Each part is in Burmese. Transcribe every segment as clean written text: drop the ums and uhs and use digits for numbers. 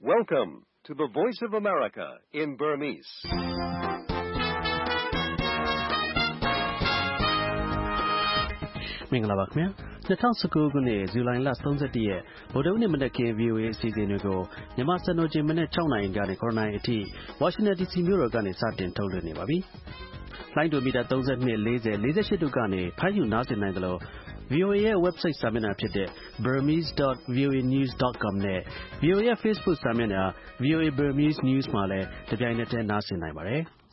Welcome to the Voice of America in Burmese. ။မင်္ဂလာပါခင်ဗျာ2019ခုနှစ်ဇူလိုင်လ31ရက်ဗုဒ္ဓနေ့မနက်ခင်း VOA အစီအစဉ်တွေကိုမြန်မာစံတော်ချိန်မနက်6နာရီကနေ9နာရီအထိ Washington DC မြို့တော်ကနေစတင်ထုတ်လွှင့်နေပါပြီ။လိုင်းဒိုမီတာ32 40 48တို့ကနေဖိုင်းယူနားဆင်နိုင်တယ်လို့VOA ရဲ့ website စာမျက်နှာဖြစ်တဲ့ burmese.voanews.com နဲ့ VOA ရဲ့ Facebook စာမျက်နှာ VOA Burmese News မှာလည်းတပြိုင်နက်တည်းနားဆင်နိုင်ပါတယ်။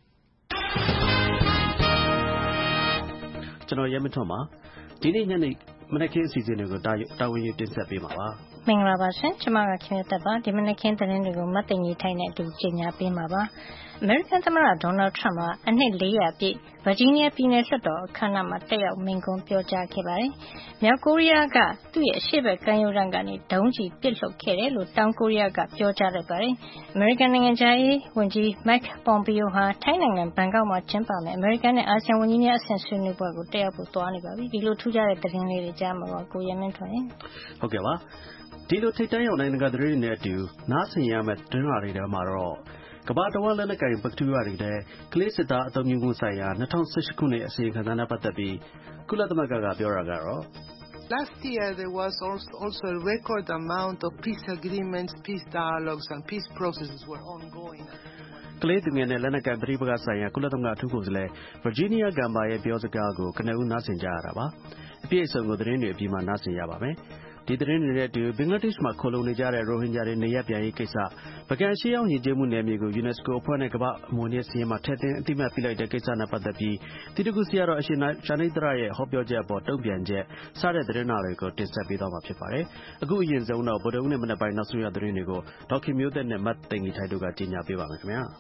ကျွန်တော်ရဲမထွန်းပါဒီနေ့ညနေမနက်ခင်းအစီအစဉ်တွေကိုတာဝန်ယူတင်ဆက်ပေးမှာပါမင်္ဂလာပါရှင်ကျွန်မကခင်ရသက်ပါဒီမနက်ခင်းသတင်းတွေကိုမတ်တင်ကြီးထိုင်နဲ့အတူကြေညာပေးမှာပါအမေရိကန်သမ္မတဒေါ်နယ်ထရမ့်ကအနှစ်400ပြည့်ဗာဂျီးနီးယားပြည်နယ်လွှတ်တော်အခမ်းအနားမှာတက်ရောက်မိန့်ခွန်းပြောကြားခဲ့ပါတယ်မြောက်ကိုရီးယားကသူ့ရဲ့အရှေ့ဘက်ကမ်းရိုးတန်းကနေဒုံးကျည်ပစ်လွှတ်ခဲ့တယ်လို့တောင်ကိုရီးယားကပြောကြားလိုက်ပါတယ်အမေရိကန်နိုင်ငံခြားရေးဝန်ကြီး Mike Pompeo ဟာထိုင်းနိုင်ငံဘန်ကောက်မှာကျင်းပမယ့်အမေရိကန်နဲ့အာဆီယံဝန်ကြီးများအဆင့်ဆွေးနွေးပွဲကိုတက်ရောက်ဖို့သွားနေပါပြီဒီလိုထူးခြားတဲ့သတင်းလေးတွေကြားမှာပါကိုရမင်းထွန်းဟုတ်ကဲ့ပါဒီလိုထိတ်တန့်ရောက်နိုင်ငံတကာသတင်းတွေနဲ့အတူနားဆင်ရမယ့်သတင်းလာတွေထဲမှာတော့ကမ္ဘာတော်လက်နက်ကိုင်ဘက်ထရီယာတွေနဲ့ကလေးစစ်သားအသုံးပြုမှုဆိုင်ရာ2018ခုနှစ်အစီရင်ခံစာနဲ့ပတ်သက်ပြီးကုလသမဂ္ဂကပြောတာကတော့ Last year there was also a record amount of peace agreements, peace dialogues and peace processes were ongoing. ကလေးသူငယ်နဲ့လက်နက်ကိုင်ပဋိပက္ခဆိုင်ရာကုလသမဂ္ဂအထူးကိုယ်စားလှယ် Virginia Gamba ရဲ့ပြောစကားကိုကနဦးနားဆင်ကြရတာပါအပြည့်အစုံကိုသတင်းတွေအပြီးမှာနားဆင်ရပါမယ်ဒီသတင်းတွေနဲ့အတူဘင်္ဂလားဒေ့ရှ်မှာခိုလုံနေကြတဲ့ရိုဟင်ဂျာတွေနေရပ်ပြန်ရေးကိစ္စပကံရှေးအောင်ယဉ်ကျေးမှုနယ်မြေကို UNESCO အဖွဲ့နဲ့ကမ္ဘာ့အမွေအနှစ်စာရင်းမှာထည့်သွင်းအသိအမှတ်ပြုလိုက်တဲ့ကိစ္စနဲ့ပတ်သက်ပြီးတိတကုစီကတော့အရှင်ရှာနိဒရာရဲ့ဟောပြောချက်အပေါ်တုံ့ပြန်ချက်စတဲ့သတင်းတွေကိုတင်ဆက်ပေးသွားမှာဖြစ်ပါတယ်အခုအရင်ဆုံးတော့ဗုဒ္ဓဦးနဲ့မနက်ပိုင်းနောက်ဆုံးရသတင်းတွေကိုဒေါက်ခင်မျိုးသက်နဲ့မတ်သိန်ကြီးထိုက်တို့ကကြီးညာပေးပါမယ်ခင်ဗျာ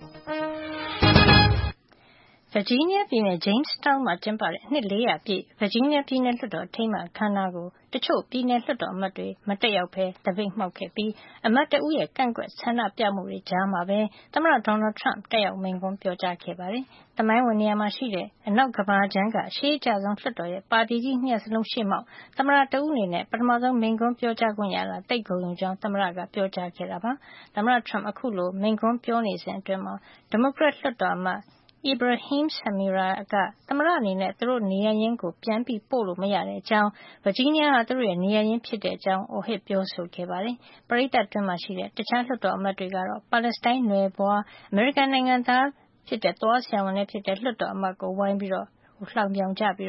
ဗာဂျီးနီးယားပြည်နယ် Jamestown မှာကျင်းပတဲ့အနှစ်400ပြည့်ဗာဂျီးနီးယားပြည်နယ်လွှတ်တော်အထိမ်းအမှတ်အခမ်းအနားကိုတချို့ပြည်နယ်လွှတ်တော်အမတ်တွေမတက်ရောက်ဘဲသပိတ်မှောက်ခဲ့ပြီးအမတ်တဦးရဲ့ကန့်ကွက်ဆန္ဒပြမှုတွေကြားမှာပဲသမ္မတဒေါ်နယ်ထရမ့်တက်ရောက်မိန့်ခွန်းပြောကြားခဲ့ပါတယ်။သမိုင်းဝင်နေရာမှာရှိတဲ့အနောက်ကမ္ဘာခြမ်းကရှေးအကျဆုံးလွှတ်တော်ရဲ့ပါတီကြီး2ရပ်စလုံးရှေ့မှောက်သမ္မတတဦးအနေနဲ့ပထမဆုံးမိန့်ခွန်းပြောကြားခွင့်ရတာတိတ်ဂုဏ်ယူကြောင်းသမ္မတကပြောကြားခဲ့တာပါ။သမ္မတထရမ့်အခုလိုမိန့်ခွန်းပြောနေစဉ်အတွင်းမှာဒီမိုကရက်လွှတ်တော်အမတ်Ibrahim Samirah ကသမ္မတအနေနဲ့သူတို့နေရာရင်းကိုပြန်ပြီးပို့လို့မရတဲ့အကြောင်းဗာဂျီးနီးယားဟာသူတို့ရဲ့နေရာရင်းဖြစ်တဲ့အကြောင်းအော်ဟစ်ပြောဆိုခဲ့ပါတယ်။ပရိသတ်တွင်းမှာရှိတဲ့တခြားလွှတ်တော်အမတ်တွေကတော့ပါလက်စတိုင်းနွယ်ဘွားအမေရိကန်နိုင်ငံသားဖြစ်တဲ့သွားဆရာဝန်နဲ့ဖြစ်တဲ့လွှတ်တော်အမတ်ကိုဝိုင်းပြီးတော့လှောင်ပြောင်ကြပြီး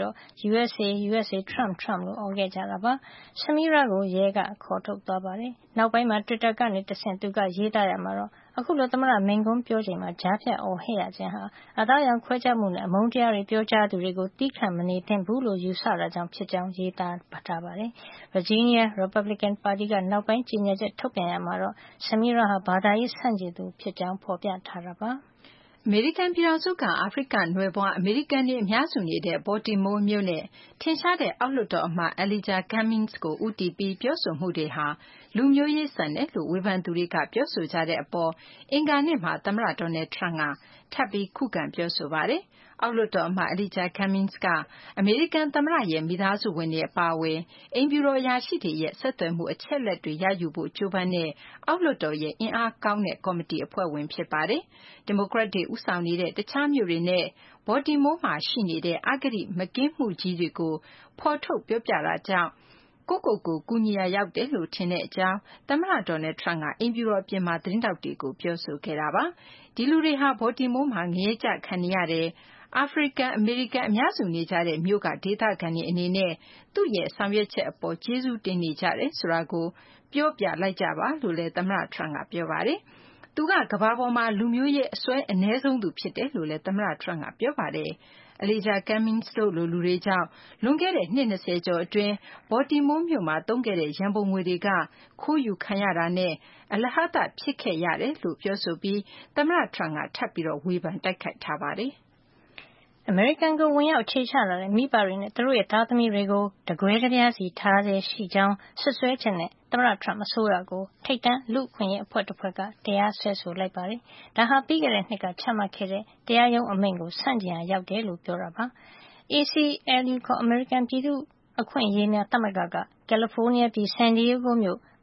USA Trump Trump လို့အော်ခဲ့ကြတာပါ။ Samirah ကိုရဲကခေါ်ထုတ်သွားပါတယ်။နောက်ပိုင်းမှာ Twitter ကနေတဆင့်သူကရေးသားရမှာတော့အခုလိုသမ္မတမိန့်ခွန်းပြောချိန်မှာကြားဖြတ်အော်ဟစ်ရခြင်းဟာအသားရောင်ခွဲခြားမှုနဲ့အမုန်းတရားတွေပြောကြားသူတွေကိုတီးခတ်မနေသင့်ဘူးလို့ယူဆတာကြောင့်ဖြစ်ကြောင်းရေးသားထားပါတယ်။ Virginia Republican Party ကနောက်ပိုင်းကြေညာချက်ထုတ်ပြန်ရမှာတော့ Samirah ဟာဘာသာရေးဆန့်ကျင်သူဖြစ်ကြောင်းဖော်ပြထားတာပါ။အမေရိကန်ပြည်ထောင်စုကအာဖရိကနွယ်ဖွားအမေရိကန်တွေအများစုနေတဲ့ Baltimore မြို့နဲ့ထင်ရှားတဲ့အောက်လွှတ်တော်အမတ် Elijah Cummings ကိုဦးတည်ပြီးပြောဆိုမှုတွေဟာလူမျိုးရေးဆန်တယ်လို့ဝေဖန်သူတွေကပြောဆိုကြတဲ့အပေါ်အင်္ဂါနေ့မှာသမ္မတ Donald Trump ကထပ်ပြီးခုခံပြောဆိုပါတယ်။အောက်လွှတ်တော်အမတ် Elijah Cummings ကအမေရိကန်သမ္မတရဲ့မိသားစုဝင်တွေအပါအဝင်အိမ်ဖြူတော်အရာရှိတွေရဲ့ဆက်သွယ်မှုအချက်အလက်တွေရယူဖို့ကြိုးပမ်းတဲ့အောက်လွှတ်တော်ရဲ့အင်အားကောင်းတဲ့ကော်မတီအဖွဲ့ဝင်ဖြစ်ပါတယ်။ဒီမိုကရက်တွေဦးဆောင်နေတဲ့တခြားမြို့တွေနဲ့ Baltimore မှာရှိနေတဲ့အဂတိမကင်းမှုကြီးတွေကိုဖော်ထုတ်ပြောပြတာကြောင့်ကိုကူညီရာရောက်တယ်လို့ထင်တဲ့အကြောင်းသမ္မတ Donald Trump ကအိမ်ဖြူတော်အပြင်မှာသတင်းထောက်တွေကိုပြောဆိုခဲ့တာပါ။ဒီလူတွေဟာ Baltimore မှာငရဲကြခံနေရတယ်အာဖရိကန်အမေရိကန်အများစုနေကြတဲ့မြို့ကဒေသခံတွေအနေနဲ့သူ့ရဲ့ဆောင်ရွက်ချက်အပေါ်ကျေးဇူးတင်နေကြတယ်ဆိုတာကိုပြောပြလိုက်ကြပါလို့လည်းသမ္မတ Trump ကပြောပါတယ်။သူကကမ္ဘာပေါ်မှာလူမျိုးရေးအစွဲအနည်းဆုံးသူဖြစ်တယ်လို့လည်းသမ္မတ Trump ကပြောပါတယ်။ Elijah Cummings တို့လိုလူတွေကြောင့်လွန်ခဲ့တဲ့နှစ်20ကျော်အတွင်း Baltimore မြို့မှာသုံးခဲ့တဲ့ရန်ပုံငွေတွေကခိုးယူခံရတာနဲ့အလဟဿဖြစ်ခဲ့ရတယ်လို့ပြောဆိုပြီးသမ္မတ Trump ကထပ်ပြီးဝေဖန်တိုက်ခိုက်ထားပါတယ်။အမေရိကန်ကိုဝင်ရောက်အခြေချလာတဲ့မိဘတွေနဲ့သူတို့ရဲ့သားသမီးတွေကိုတကွဲတပြားစီထားဆဲရှိကြောင်းဆွဆွဲချက်နဲ့သမ္မတထရမ့်အစိုးရကိုထိပ်တန်းလူ့အခွင့်အရေးအဖွဲ့တစ်ဖွဲ့ကတရားစွဲဆိုလိုက်ပါတယ်။ဒါဟာပြီးခဲ့တဲ့နှစ်ကချမှတ်ခဲ့တဲ့တရားရုံးအမိန့်ကိုဆန့်ကျင်ရာရောက်တယ်လို့ပြောတာပါ။ ACLU ခေါ်အမေရိကန်ပြည်သူ့အခွင့်အရေးများသမဂ္ဂကကယ်လီဖိုးနီးယားပြည်ဆန်ဒီယေဂိုမြို့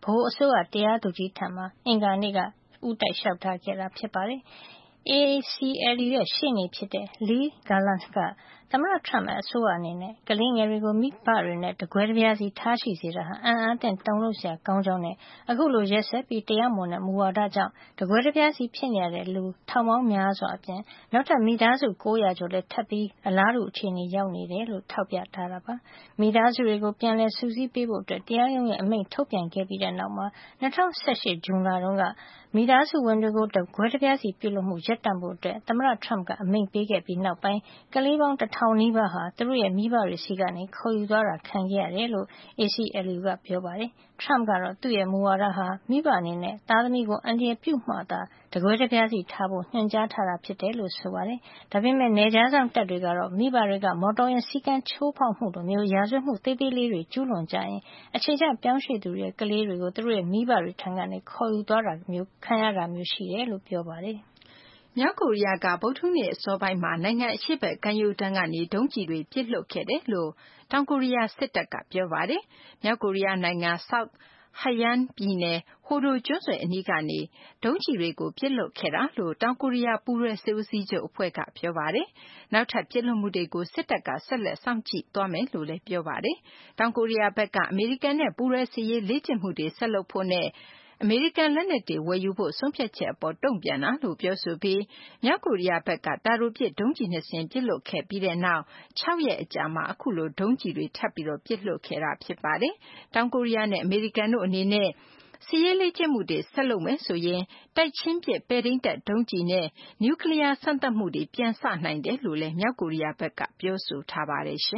ဗဟိုအစိုးရတရားသူကြီးထံမှာအင်္ဂါနေ့ကဦးတိုက်လျှောက်ထားခဲ့တာဖြစ်ပါတယ်။ ACLU ရဲ့ရှေ့နေဖြစ်တဲ့ Lee Garland ကသမ္မတ Trump အစိုးရအနေနဲ့ကလေးငယ်တွေကိုမိဘတွေနဲ့တကွဲတပြားစီထားရှိစေတာဟာအံ့အားသင့်တုန်လှုပ်စရာကောင်းကြောင်းနဲ့အခုလိုရက်စက်ပြီးတရားမဝင်တဲ့မူဝါဒကြောင့်တကွဲတပြားစီဖြစ်နေရတဲ့လူထောင်ပေါင်းများစွာအပြင်နောက်ထပ်မိသားစု900ကျော်လည်းထပ်ပြီးအလားတူအခြေအနေရောက်နေတယ်လို့ထောက်ပြထားတာပါ။မိသားစုတွေကိုပြန်လည်စုစည်းပေးဖို့တရားရုံးရဲ့အမိန့်ထုတ်ပြန်ခဲ့ပြီးတဲ့နောက်မှာ2018ဇွန်လတုန်းကမိသားစုဝင်တွေကိုတကွဲတပြားစီပြုလုပ်မှုရပ်တန့်ဖို့သမ္မတ Trump ကအမိန့်ပေးခဲ့ပြီးနောက်ပိုင်းကလေးပေါင်း1000နီးပါးဟာသူတို့ရဲ့မိဘတွေဆီကနေခေါ်ယူသွားတာခံခဲ့ရတယ်လို့ ACLU ကပြောပါတယ်။ Trump ကတော့သူ့ရဲ့မူဝါဒဟာမိဘအနေနဲ့သားသမီးကိုအန္တရာယ်ပြုမှသာတကွဲတပြားစီထားဖို့ညွှန်ကြားထားတာဖြစ်တယ်လို့ဆိုပါတယ်။ဒါပေမဲ့နယ်ခြားစောင့်တပ်တွေကတော့မိဘတွေကမော်တော်ယာဉ်စည်းကမ်းချိုးဖောက်မှုလိုမျိုးရာဇဝတ်မှုသေးသေးလေးတွေကျူးလွန်ကြရင်အခြေချပြောင်းရွှေ့သူတွေရဲ့ကလေးတွေကိုသူတို့ရဲ့မိဘတွေထံကနေခေါ်ယူသွားတာမျိုးခံရတာမျိုးရှိတယ်လို့ပြောပါတယ်။မြောက်ကိုရီးယားကဗုဒ္ဓဟူးနေ့အစောပိုင်းမှာနိုင်ငံအရှေ့ဘက်ကမ်းရိုးတန်းကနေဒုံးကျည်တွေပစ်လွှတ်ခဲ့တယ်လို့တောင်ကိုရီးယားစစ်တပ်ကပြောပါတယ်။မြောက်ကိုရီးယားနိုင်ငံ South Hayan ပြည်နယ်ဟိုဒိုကျွန်းဆွယ်အနီးကနေဒုံးကျည်တွေကိုပစ်လွှတ်ခဲ့တာလို့တောင်ကိုရီးယားပူးတွဲစစ်ဦးစီးချုပ်အဖွဲ့ကပြောပါတယ်။နောက်ထပ်ပစ်လွှတ်မှုတွေကိုစစ်တပ်ကဆက်လက်စောင့်ကြည့်သွားမယ်လို့လည်းပြောပါတယ်။တောင်ကိုရီးယားဘက်ကအမေရိကန်နဲ့ပူးတွဲစစ်ရေးလေ့ကျင့်မှုတွေဆက်လုပ်ဖို့နဲ့အမေရိကန်လက်နက်တွေဝယ်ယူဖို့ဆုံးဖြတ်ချက်အပေါ်တုံ့ပြန်တာလို့ပြောဆိုပြီးမြောက်ကိုရီးယားဘက်ကတာတိုပစ်ဒုံးကျည်2စင်းပစ်လွှတ်ခဲ့ပြီးတဲ့နောက်6ရက်အကြာမှာအခုလိုဒုံးကျည်တွေထပ်ပြီးပစ်လွှတ်ခဲ့တာဖြစ်ပါတယ်။တောင်ကိုရီးယားနဲ့အမေရိကန်တို့အနေနဲ့စစ်ရေးလေ့ကျင့်မှုတွေဆက်လုပ်မယ်ဆိုရင်တိုက်ချင်းပစ်ပဲ့ထိန်းတပ်ဒုံးကျည်နဲ့နျူကလ িয়ার စမ်းသပ်မှုတွေပြန်စနိုင်တယ်လို့လည်းမြောက်ကိုရီးယားဘက်ကပြောဆိုထားပါတယ်။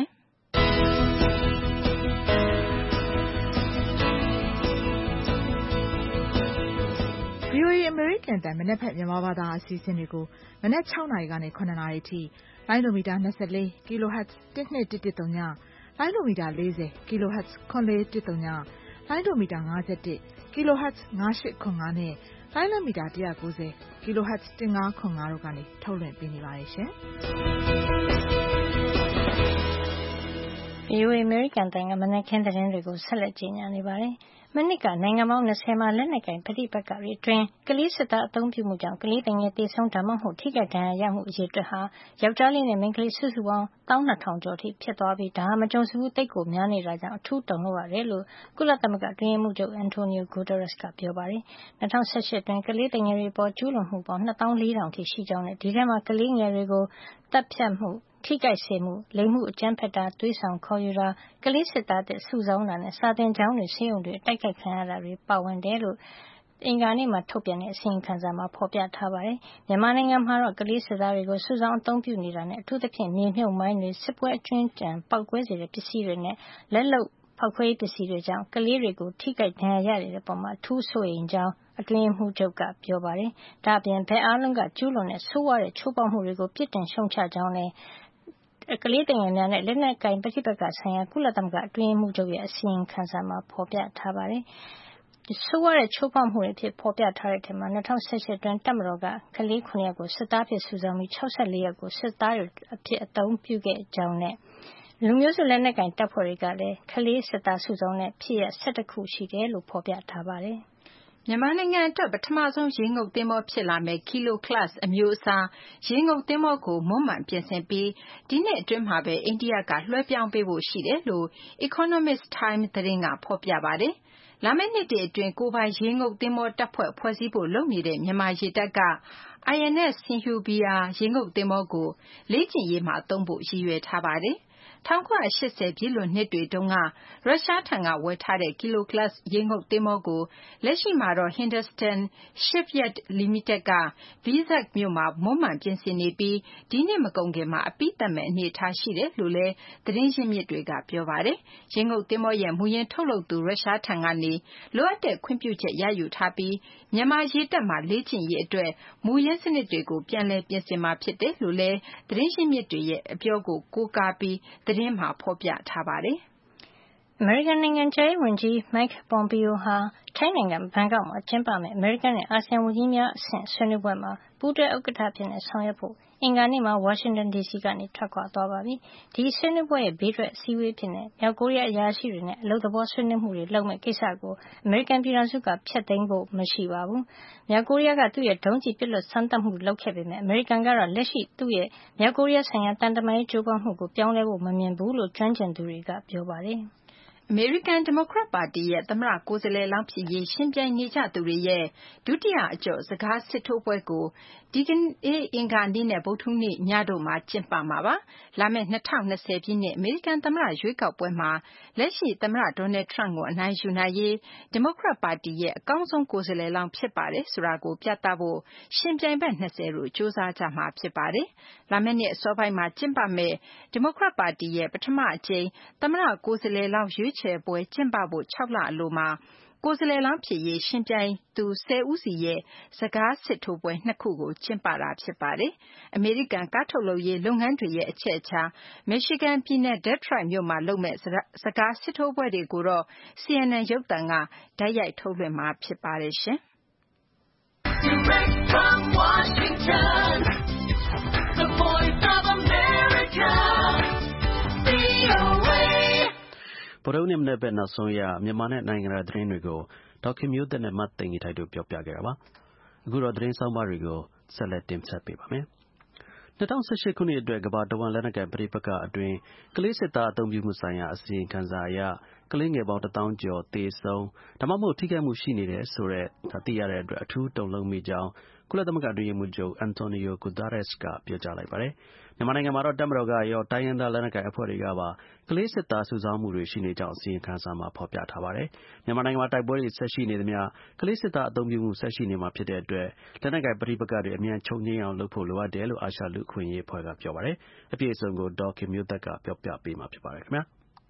VOA အမေရိကန်တန်မနက်ဖြန်မြန်မာဘာသာအစီအစဉ်တွေကိုမနက်6နာရီကနေ9နာရီထိလိုင်းဒိုမီတာ24 kHz 12110လိုင်းဒိုမီတာ40 kHz 9130လိုင်းဒိုမီတာ51 kHz 9805နဲ့လိုင်းဒိုမီတာ190 kHz 1505တို့ကနေထုတ်လွှင့်ပေးနေပါတယ်ရှင်။ VOA အမေရိကန်တန်ကမနက်ခင်းသတင်းတွေကိုဆက်လက်ကြီးညာနေပါတယ်။မနှစ်ကနိုင်ငံပေါင်း20မှာလက်နက်ကိုင်ပဋိပက္ခတွေအတွင်းကလေးစစ်သားအသုံးပြုမှုကြောင့်ကလေးငယ်သေဆုံးဒါမှမဟုတ်ထိခိုက်ဒဏ်ရာရမှုအရေအတွက်ဟာယောက်ျားလေးနဲ့မိန်းကလေးစုစုပေါင်း12000ကျော်ထိဖြစ်သွားပြီးဒါဟာမကြုံစဘူးသိပ်ကိုများနေတာကြောင့်အထူးတုန်လှုပ်ရတယ်လို့ကုလသမဂ္ဂအတွင်းရေးမှူးချုပ် Antonio Guterres ကပြောပါတယ်။2018အတွင်းကလေးငယ်တွေပေါ်ကျူးလွန်မှုပေါင်း24,000ထိရှိကြောင်းနဲ့ဒီထဲမှာကလေးငယ်တွေကိုတပ်ဖြတ်မှုထိခိုက်စေမှုလိင်မှုအကြမ်းဖက်တာသွေးဆောင်ခေါ်ယူတာကလေးစစ်သားစုဆောင်းတာနဲ့စာသင်ကျောင်းတွေဆေးရုံတွေတိုက်ခိုက်ခံရတာတွေပါဝင်တယ်လို့အင်္ဂါနေ့မှာထုတ်ပြန်တဲ့အစီရင်ခံစာမှာဖော်ပြထားပါတယ်။မြန်မာနိုင်ငံမှာတော့ကလေးစစ်သားတွေကိုစုဆောင်းအသုံးပြုနေတာနဲ့အထူးသဖြင့်မြေမြုပ်မိုင်းတွေစစ်ပွဲအကျွင်းကြံပောက်ကွဲစေတဲ့ပစ္စည်းတွေနဲ့လက်လုပ်ဖောက်ခွဲရေးပစ္စည်းတွေကြောင့်ကလေးတွေကိုထိခိုက်ဒဏ်ရာရတဲ့အပေါ်အထူးစိုးရိမ်ကြောင်းအတွင်းရေးမှူးချုပ်ကပြောပါတယ်။ဒါ့အပြင်ဘက်အားလုံးကကျူးလွန်တဲ့ဆိုးဝါးတဲ့ချိုးဖောက်မှုတွေကိုပြစ်တင်ရှုံချကြောင်းနဲ့ကလေးငယ်များနဲ့လက်နက်ကိုင်ပဋိပက္ခဆိုင်ရာကုလသမဂ္ဂအတွင်းရေးမှူးချုပ်ရဲ့အစီရင်ခံစာမှာဖော်ပြထားပါတယ်။ဆိုးဝါးတဲ့ချိုးဖောက်မှုတွေအဖြစ်ဖော်ပြထားတဲ့အထဲမှာ2018အတွင်းတပ်မတော်ကကလေး9ယောက်ကိုစစ်သားအဖြစ်စုဆောင်းပြီး64ယောက်ကိုစစ်သားတွေအဖြစ်အသုံးပြုခဲ့ကြောင်းနဲ့လူမျိုးစုလက်နက်ကိုင်တပ်ဖွဲ့တွေကလည်းကလေးစစ်သားစုဆောင်းတဲ့ဖြစ်ရပ်11ခုရှိတယ်လို့ဖော်ပြထားပါတယ်။မြန်မာနိုင်ငံအတွက်ပထမဆုံးရေငုပ်သင်္ဘောဖြစ်လာမယ့် Kilo Class အမျိုးအစားရေငုပ်သင်္ဘောကိုမွမ်းမံပြင်ဆင်ပြီးဒီနှစ်အတွင်းမှာပဲအိန္ဒိယကလွှဲပြောင်းပေးဖို့ရှိတယ်လို့ Economic Times သတင်းကဖော်ပြပါတယ်။လာမယ့်နှစ်တွေအတွင်းကိုယ်ပိုင်ရေငုပ်သင်္ဘောတပ်ဖွဲ့ဖွဲ့စည်းဖို့လုပ်နေတဲ့မြန်မာရေတပ်က INS Sindhuvir ရေငုပ်သင်္ဘောကိုလေ့ကျင့်ရေးမှာသုံးဖို့ရည်ရွယ်ထားပါတယ်။1980ပြည့်လွန်နှစ်တွေတုန်းကရုရှားထံကဝယ်ထားတဲ့ Kilo Class ရေငုပ်သင်္ဘောကိုလက်ရှိမှာတော့ Hindustan Shipyard Limited က Vizag မြို့မှာမွမ်းမံပြင်ဆင်နေပြီးဒီနှစ်မကုန်ခင်မှာအပြီးသတ်မယ့်အနေအထားရှိတယ်လို့လည်းသတင်းရင်းမြစ်တွေကပြောပါတယ်။ရေငုပ်သင်္ဘောရဲ့မူရင်းထုတ်လုပ်သူရုရှားထံကနေလိုအပ်တဲ့ခွင့်ပြုချက်ရယူထားပြီးမြန်မာရေတပ်မှာလေ့ကျင့်ရေးအတွက်မူရင်းစနစ်တွေကိုပြန်လည်ပြင်ဆင်မှာဖြစ်တယ်လို့လည်းသတင်းရင်းမြစ်တွေရဲ့အပြောကိုကိုးကားပြီးသတင်းမှာဖော်ပြထားပါတယ်။အမေရိကန်နိုင်ငံခြားရေးဝန်ကြီး Mike Pompeo ဟာထိုင်းနိုင်ငံဘန်ကောက်မှာကျင်းပမယ့်အမေရိကန်နဲ့အာဆီယံဝန်ကြီးများအဆင့်ဆွေးနွေးပွဲမှာပူးတွဲဥက္ကဋ္ဌအဖြစ်ဆောင်ရွက်ဖို့အင်္ဂါနေ့မှာဝါရှင်တန်ဒီစီကနေထွက်ခွာသွားပါပြီ။ဒီဆွေးနွေးပွဲရဲ့ဘေးထွက်အစည်းအဝေးအဖြစ်မြောက်ကိုရီးယားအရာရှိတွေနဲ့အလုပ်သဘောဆွေးနွေးမှုတွေလုပ်မဲ့ကိစ္စကိုအမေရိကန်ပြည်ထောင်စုကဖျက်သိမ်းဖို့မရှိပါဘူး။မြောက်ကိုရီးယားကသူ့ရဲ့ဒုံးကျည်ပစ်လွှတ်စမ်းသပ်မှုလုပ်ခဲ့ပေမဲ့အမေရိကန်ကတော့လက်ရှိသူ့ရဲ့မြောက်ကိုရီးယားဆိုင်ရာတန်တမာရေးကြိုးပမ်းမှုကိုပြောင်းလဲဖို့မမြင်ဘူးလို့ကျွမ်းကျင်သူတွေကပြောပါတယ်။အမေရိကန်ဒီမိုကရက်ပါတီရဲ့သမ္မတကိုယ်စားလှယ်လောင်းဖြစ်ရေးယှဉ်ပြိုင်နေကြသူတွေရဲ့ဒုတိယအကျော့စကားစစ်ထိုးပွဲကိုဒီကနေ့အင်္ဂါနေ့နဲ့ဗုဒ္ဓဟူးနေ့ညတို့မှာကျင်းပမှာပါ။လာမယ့်2020ပြည့်နှစ်အမေရိကန်သမ္မတရွေးကောက်ပွဲမှာလက်ရှိသမ္မတ Donald Trump ကိုအနိုင်ယူနိုင်ရေးဒီမိုကရက်ပါတီရဲ့အကောင်းဆုံးကိုယ်စားလှယ်လောင်းဖြစ်ပါတယ်ဆိုတာကိုပြသဖို့ယှဉ်ပြိုင်ဘက်20တို့စ조사ကြမှာဖြစ်ပါတယ်။လာမယ့်နှစ်အစောပိုင်းမှာကျင်းပမယ့်ဒီမိုကရက်ပါတီရဲ့ပထမအကြိမ်သမ္မတကိုယ်စားလှယ်လောင်းရွေးချယ်ပွဲကျင်းပဖို့6လအလိုမှာကိုယ်စားလှယ်လောင်းဖြစ်ရေးယှဉ်ပြိုင်သူ10ဦးစီရဲ့စကားစစ်ထိုးပွဲ2ခုကိုကျင်းပတာဖြစ်ပါတယ်။အမေရိကန်ကားထုတ်လုပ်ရေးလုပ်ငန်းတွေရဲ့အချက်အချာမီရှီဂန်ပြည်နယ် Detroit မြို့မှာလုပ်မဲ့စကားစစ်ထိုးပွဲတွေကိုတော့ CNN ရုပ်သံကတိုက်ရိုက်ထုတ်လွှင့်မှာဖြစ်ပါတယ်ရှင်။ Direct from Washington, the voice of America, VOAဗုဒ္ဓနေ့မနေ့ပဲနောက်ဆုံးရမြန်မာနဲ့နိုင်ငံတကာသတင်းတွေကိုဒေါက်ခင်မျိုးသက်နဲ့မတ်သိင်္ဂီထိုက်တို့ပြောပြခဲ့တာပါအခုတော့သတင်းဆောင်မတွေကိုဆက်လက်တင်ဆက်ပေးပါမယ်2018ခုနှစ်အတွက်ကမ္ဘာတဝန်းလက်နက်ကိုင်ပဋိပက္ခအတွင်းကလေးစစ်သားအသုံးပြုမှုဆိုင်ရာအစီရင်ခံစာအရကလေးငယ်ပေါင်း1000ကျော်သေဆုံးဒါမှမဟုတ်ထိခိုက်မှုရှိနေတယ်ဆိုတဲ့သိရတဲ့အတွက်အထူးတုန်လှုပ်မိကြောင်းကုလသမဂ္ဂအတွင်းရေးမှူးချုပ် Antonio Guterres ကပြောကြားလိုက်ပါတယ်မြန်မာနိုင်ငံမှာတော့တပ်မတော်ကရောတိုင်းရင်းသားလက်နက်ကိုင်အဖွဲ့တွေကပါကလေးစစ်သားစုဆောင်းမှုတွေရှိနေကြောင်းအစီရင်ခံစာမှာဖော်ပြထားပါတယ်မြန်မာနိုင်ငံမှာတိုက်ပွဲတွေဆက်ရှိနေသမျှကလေးစစ်သားအသုံးပြုမှုဆက်ရှိနေမှာဖြစ်တဲ့အတွက်လက်နက်ကိုင်ပဋိပက္ခတွေအမြန်ချုပ်ငြိမ်းအောင်လုပ်ဖို့လိုအပ်တယ်လို့အာရှလူ့အခွင့်အရေးအဖွဲ့ကပြောပါတယ်အပြည့်အစုံကိုဒေါ်ခင်မျိုးသက်ကပြောပြပေးမှာဖြစ်ပါတယ်ခင်ဗျာ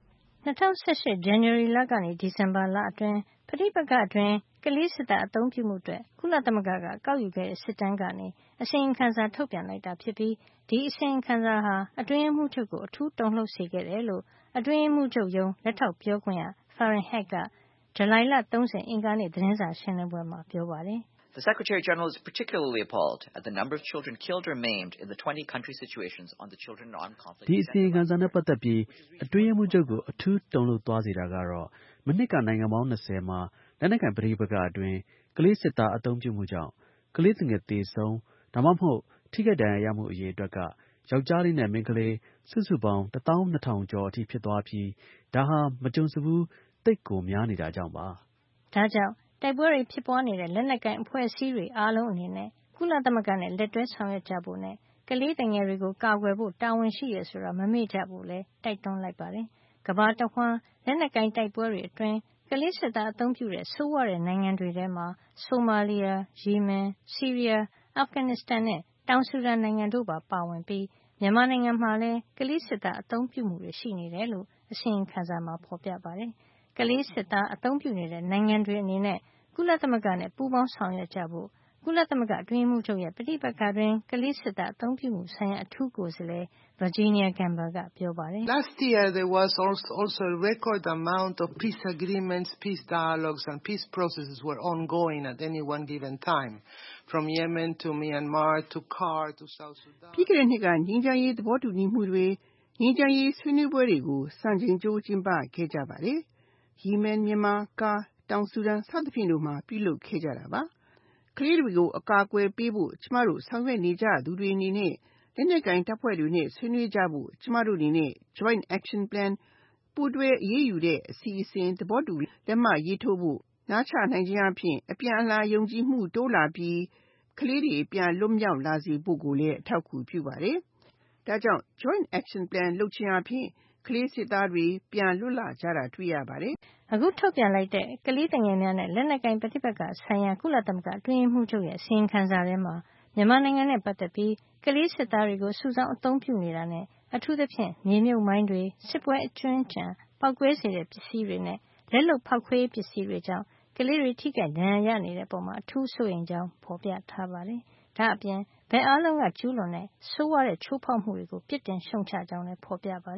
2018 ဇန်နဝါရီလကနေဒီဇင်ဘာလအတွင်းပဋိပက္ခအတွင်းကလေးစစ်သားအသုံးပြုမှုအတွက်ကုလသမဂ္ဂကကောက်ယူခဲ့တဲ့စစ်တမ်းကနေအစီရင်ခံစာထုတ်ပြန်လိုက်တာဖြစ်ပြီးဒီအစီရင်ခံစာဟာအတွင်းရေးမှူးချုပ်ကိုအထူးတုန်လှုပ်စေခဲ့တယ်လို့အတွင်းရေးမှူးချုပ်ရုံးလက်ထောက်ပြောခွင့်ရ Farhan Haq ကဇူလိုင်လ30အင်္ဂါနေ့သတင်းစာရှင်းလင်းပွဲမှာပြောပါတယ် The Secretary-General is particularly appalled at the number of children killed or maimed in the 20 country situations on the Children on Conflict. ဒီအစီရင်ခံစာနဲ့ပတ်သက်ပြီးအတွင်းရေးမှူးချုပ်ကိုအထူးတုန်လှုပ်သွားစေတာကတော့မနှစ်ကနိုင်ငံပေါင်း20မှာလက်နက်ကိုင်ပဋိပက္ခအတွင်းကလေးစစ်သားအသုံးပြုမှုကြောင့်ကလေးငယ်သေဆုံးဒါမှမဟုတ်ထိခိုက်ဒဏ်ရာရမှုအရေအတွက်ကယောက်ျားလေးနဲ့မိန်းကလေးစုစုပေါင်း12000ကျော်အထိဖြစ်သွားပြီးဒါဟာမကြုံစဘူးသိပ်ကိုများနေတာကြောင့်ပါဒါကြောင့်တိုက်ပွဲတွေဖြစ်ပွားနေတဲ့လက်နက်ကိုင်အဖွဲ့အစည်းတွေအားလုံးအနေနဲ့ကုလသမဂ္ဂနဲ့လက်တွဲဆောင်ရွက်ကြဖို့နဲ့ကလေးငယ်တွေကိုကာကွယ်ဖို့တာဝန်ရှိရဆိုတာမမေ့ကြဖို့လည်းတိုက်တွန်းလိုက်ပါတယ်။ကမ္ဘာတဝှမ်းလက်နက်ကိုင်တိုက်ပွဲတွေအတွင်းကလေးစစ်သားအသုံးပြုတဲ့ဆိုးဝါးတဲ့နိုင်ငံတွေထဲမှာဆိုမာလီယာ၊ယီမင်၊ဆီးရီးယား၊အာဖဂန်နစ္စတန်နဲ့တောင်ဆူဒန်နိုင်ငံတို့ပါဝင်ပြီးမြန်မာနိုင်ငံမှာလည်းကလေးစစ်သားအသုံးပြုမှုတွေရှိနေတယ်လို့အစီရင်ခံစာမှာဖော်ပြပါတယ်။ကလေးစစ်သားအသုံးပြုနေတဲ့နိုင်ငံတွေအနေနဲ့ကုလသမဂ္ဂနဲ့ပူးပေါင်းဆောင်ရွက်ကြဖို့ကုလသမဂ္ဂအတွင်းရေးမှူးချုပ်ရဲ့ပဋိပက္ခတွင်ကလေးစစ်သားအသုံးပြုမှုဆိုင်ရာအထူးကိုယ်စားလှယ် Virginia Gamba ကပြောပါတယ်။ Last year there was also a record amount of peace agreements, peace dialogues and peace processes were ongoing at any one given time, from Yemen to Myanmar to CAR to South Sudan. ပြီးခဲ့တဲ့နှစ်ကငြိမ်းချမ်းရေးသဘောတူညီမှုတွေငြိမ်းချမ်းရေးဆွေးနွေးပွဲတွေကိုစံချိန်ကျိုးကျင်းပခဲ့ကြပါတယ်။ ယီမင်၊မြန်မာ၊ကာတောင်ဆူဒန်စသဖြင့်တို့မှာပြုလုပ်ခဲ့ကြတာပါ။ကလေးတွေကိုအကာအကွယ်ပေးဖို့ကျမတို့ဆောင်ရွက်နေကြသူတွေအနေနဲ့လက်နက်ကိုင်တပ်ဖွဲ့တွေနဲ့ဆွေးနွေးကြဖို့ကျမတို့အနေနဲ့ Joint Action Plan ပူးတွဲအရေးယူတဲ့အစီအစဉ်သဘောတူလက်မှတ်ရေးထိုးဖို့နားချနိုင်ခြင်းအပြင်အပြန်အလှန်ယုံကြည်မှုတိုးလာပြီးကလေးတွေပြန်လွတ်မြောက်လာစေဖို့ကိုလည်းအထောက်အကူပြုပါတယ်။ဒါကြောင့် Joint Action Plan လုပ်ခြင်းအပြင်ကလေးစစ်သားတွေပြန်လွတ်လာကြတာတွေ့ရပါတယ်။အခုထုတ်ပြန်လိုက်တဲ့ကလေးငယ်များနဲ့လက်နက်ကိုင်ပဋိပက္ခဆိုင်ရာကုလသမဂ္ဂအတွင်းရေးမှူးချုပ်ရဲ့အစီရင်ခံစာထဲမှာမြန်မာနိုင်ငံနဲ့ပတ်သက်ပြီးကလေးစစ်သားတွေကိုစုဆောင်းအသုံးပြုနေတာနဲ့အထူးသဖြင့်မြေမြုပ်မိုင်းတွေစစ်ပွဲအကြွင်းအကျန်ပောက်ကွဲစေတဲ့ပစ္စည်းတွေနဲ့လက်လုပ်ဖောက်ခွဲရေးပစ္စည်းတွေကြောင့်ကလေးတွေထိခိုက်ဒဏ်ရာရနေတဲ့အပေါ်မှာအထူးစိုးရိမ်ကြောင်းဖော်ပြထားပါတယ်။ဒါ့အပြင်ဘယ်အားလုံးကကျူးလွန်တဲ့ဆိုးဝါးတဲ့ချိုးဖောက်မှုတွေကိုပြစ်တင်ရှုံချကြောင်းလည်းဖော်ပြပါတယ်။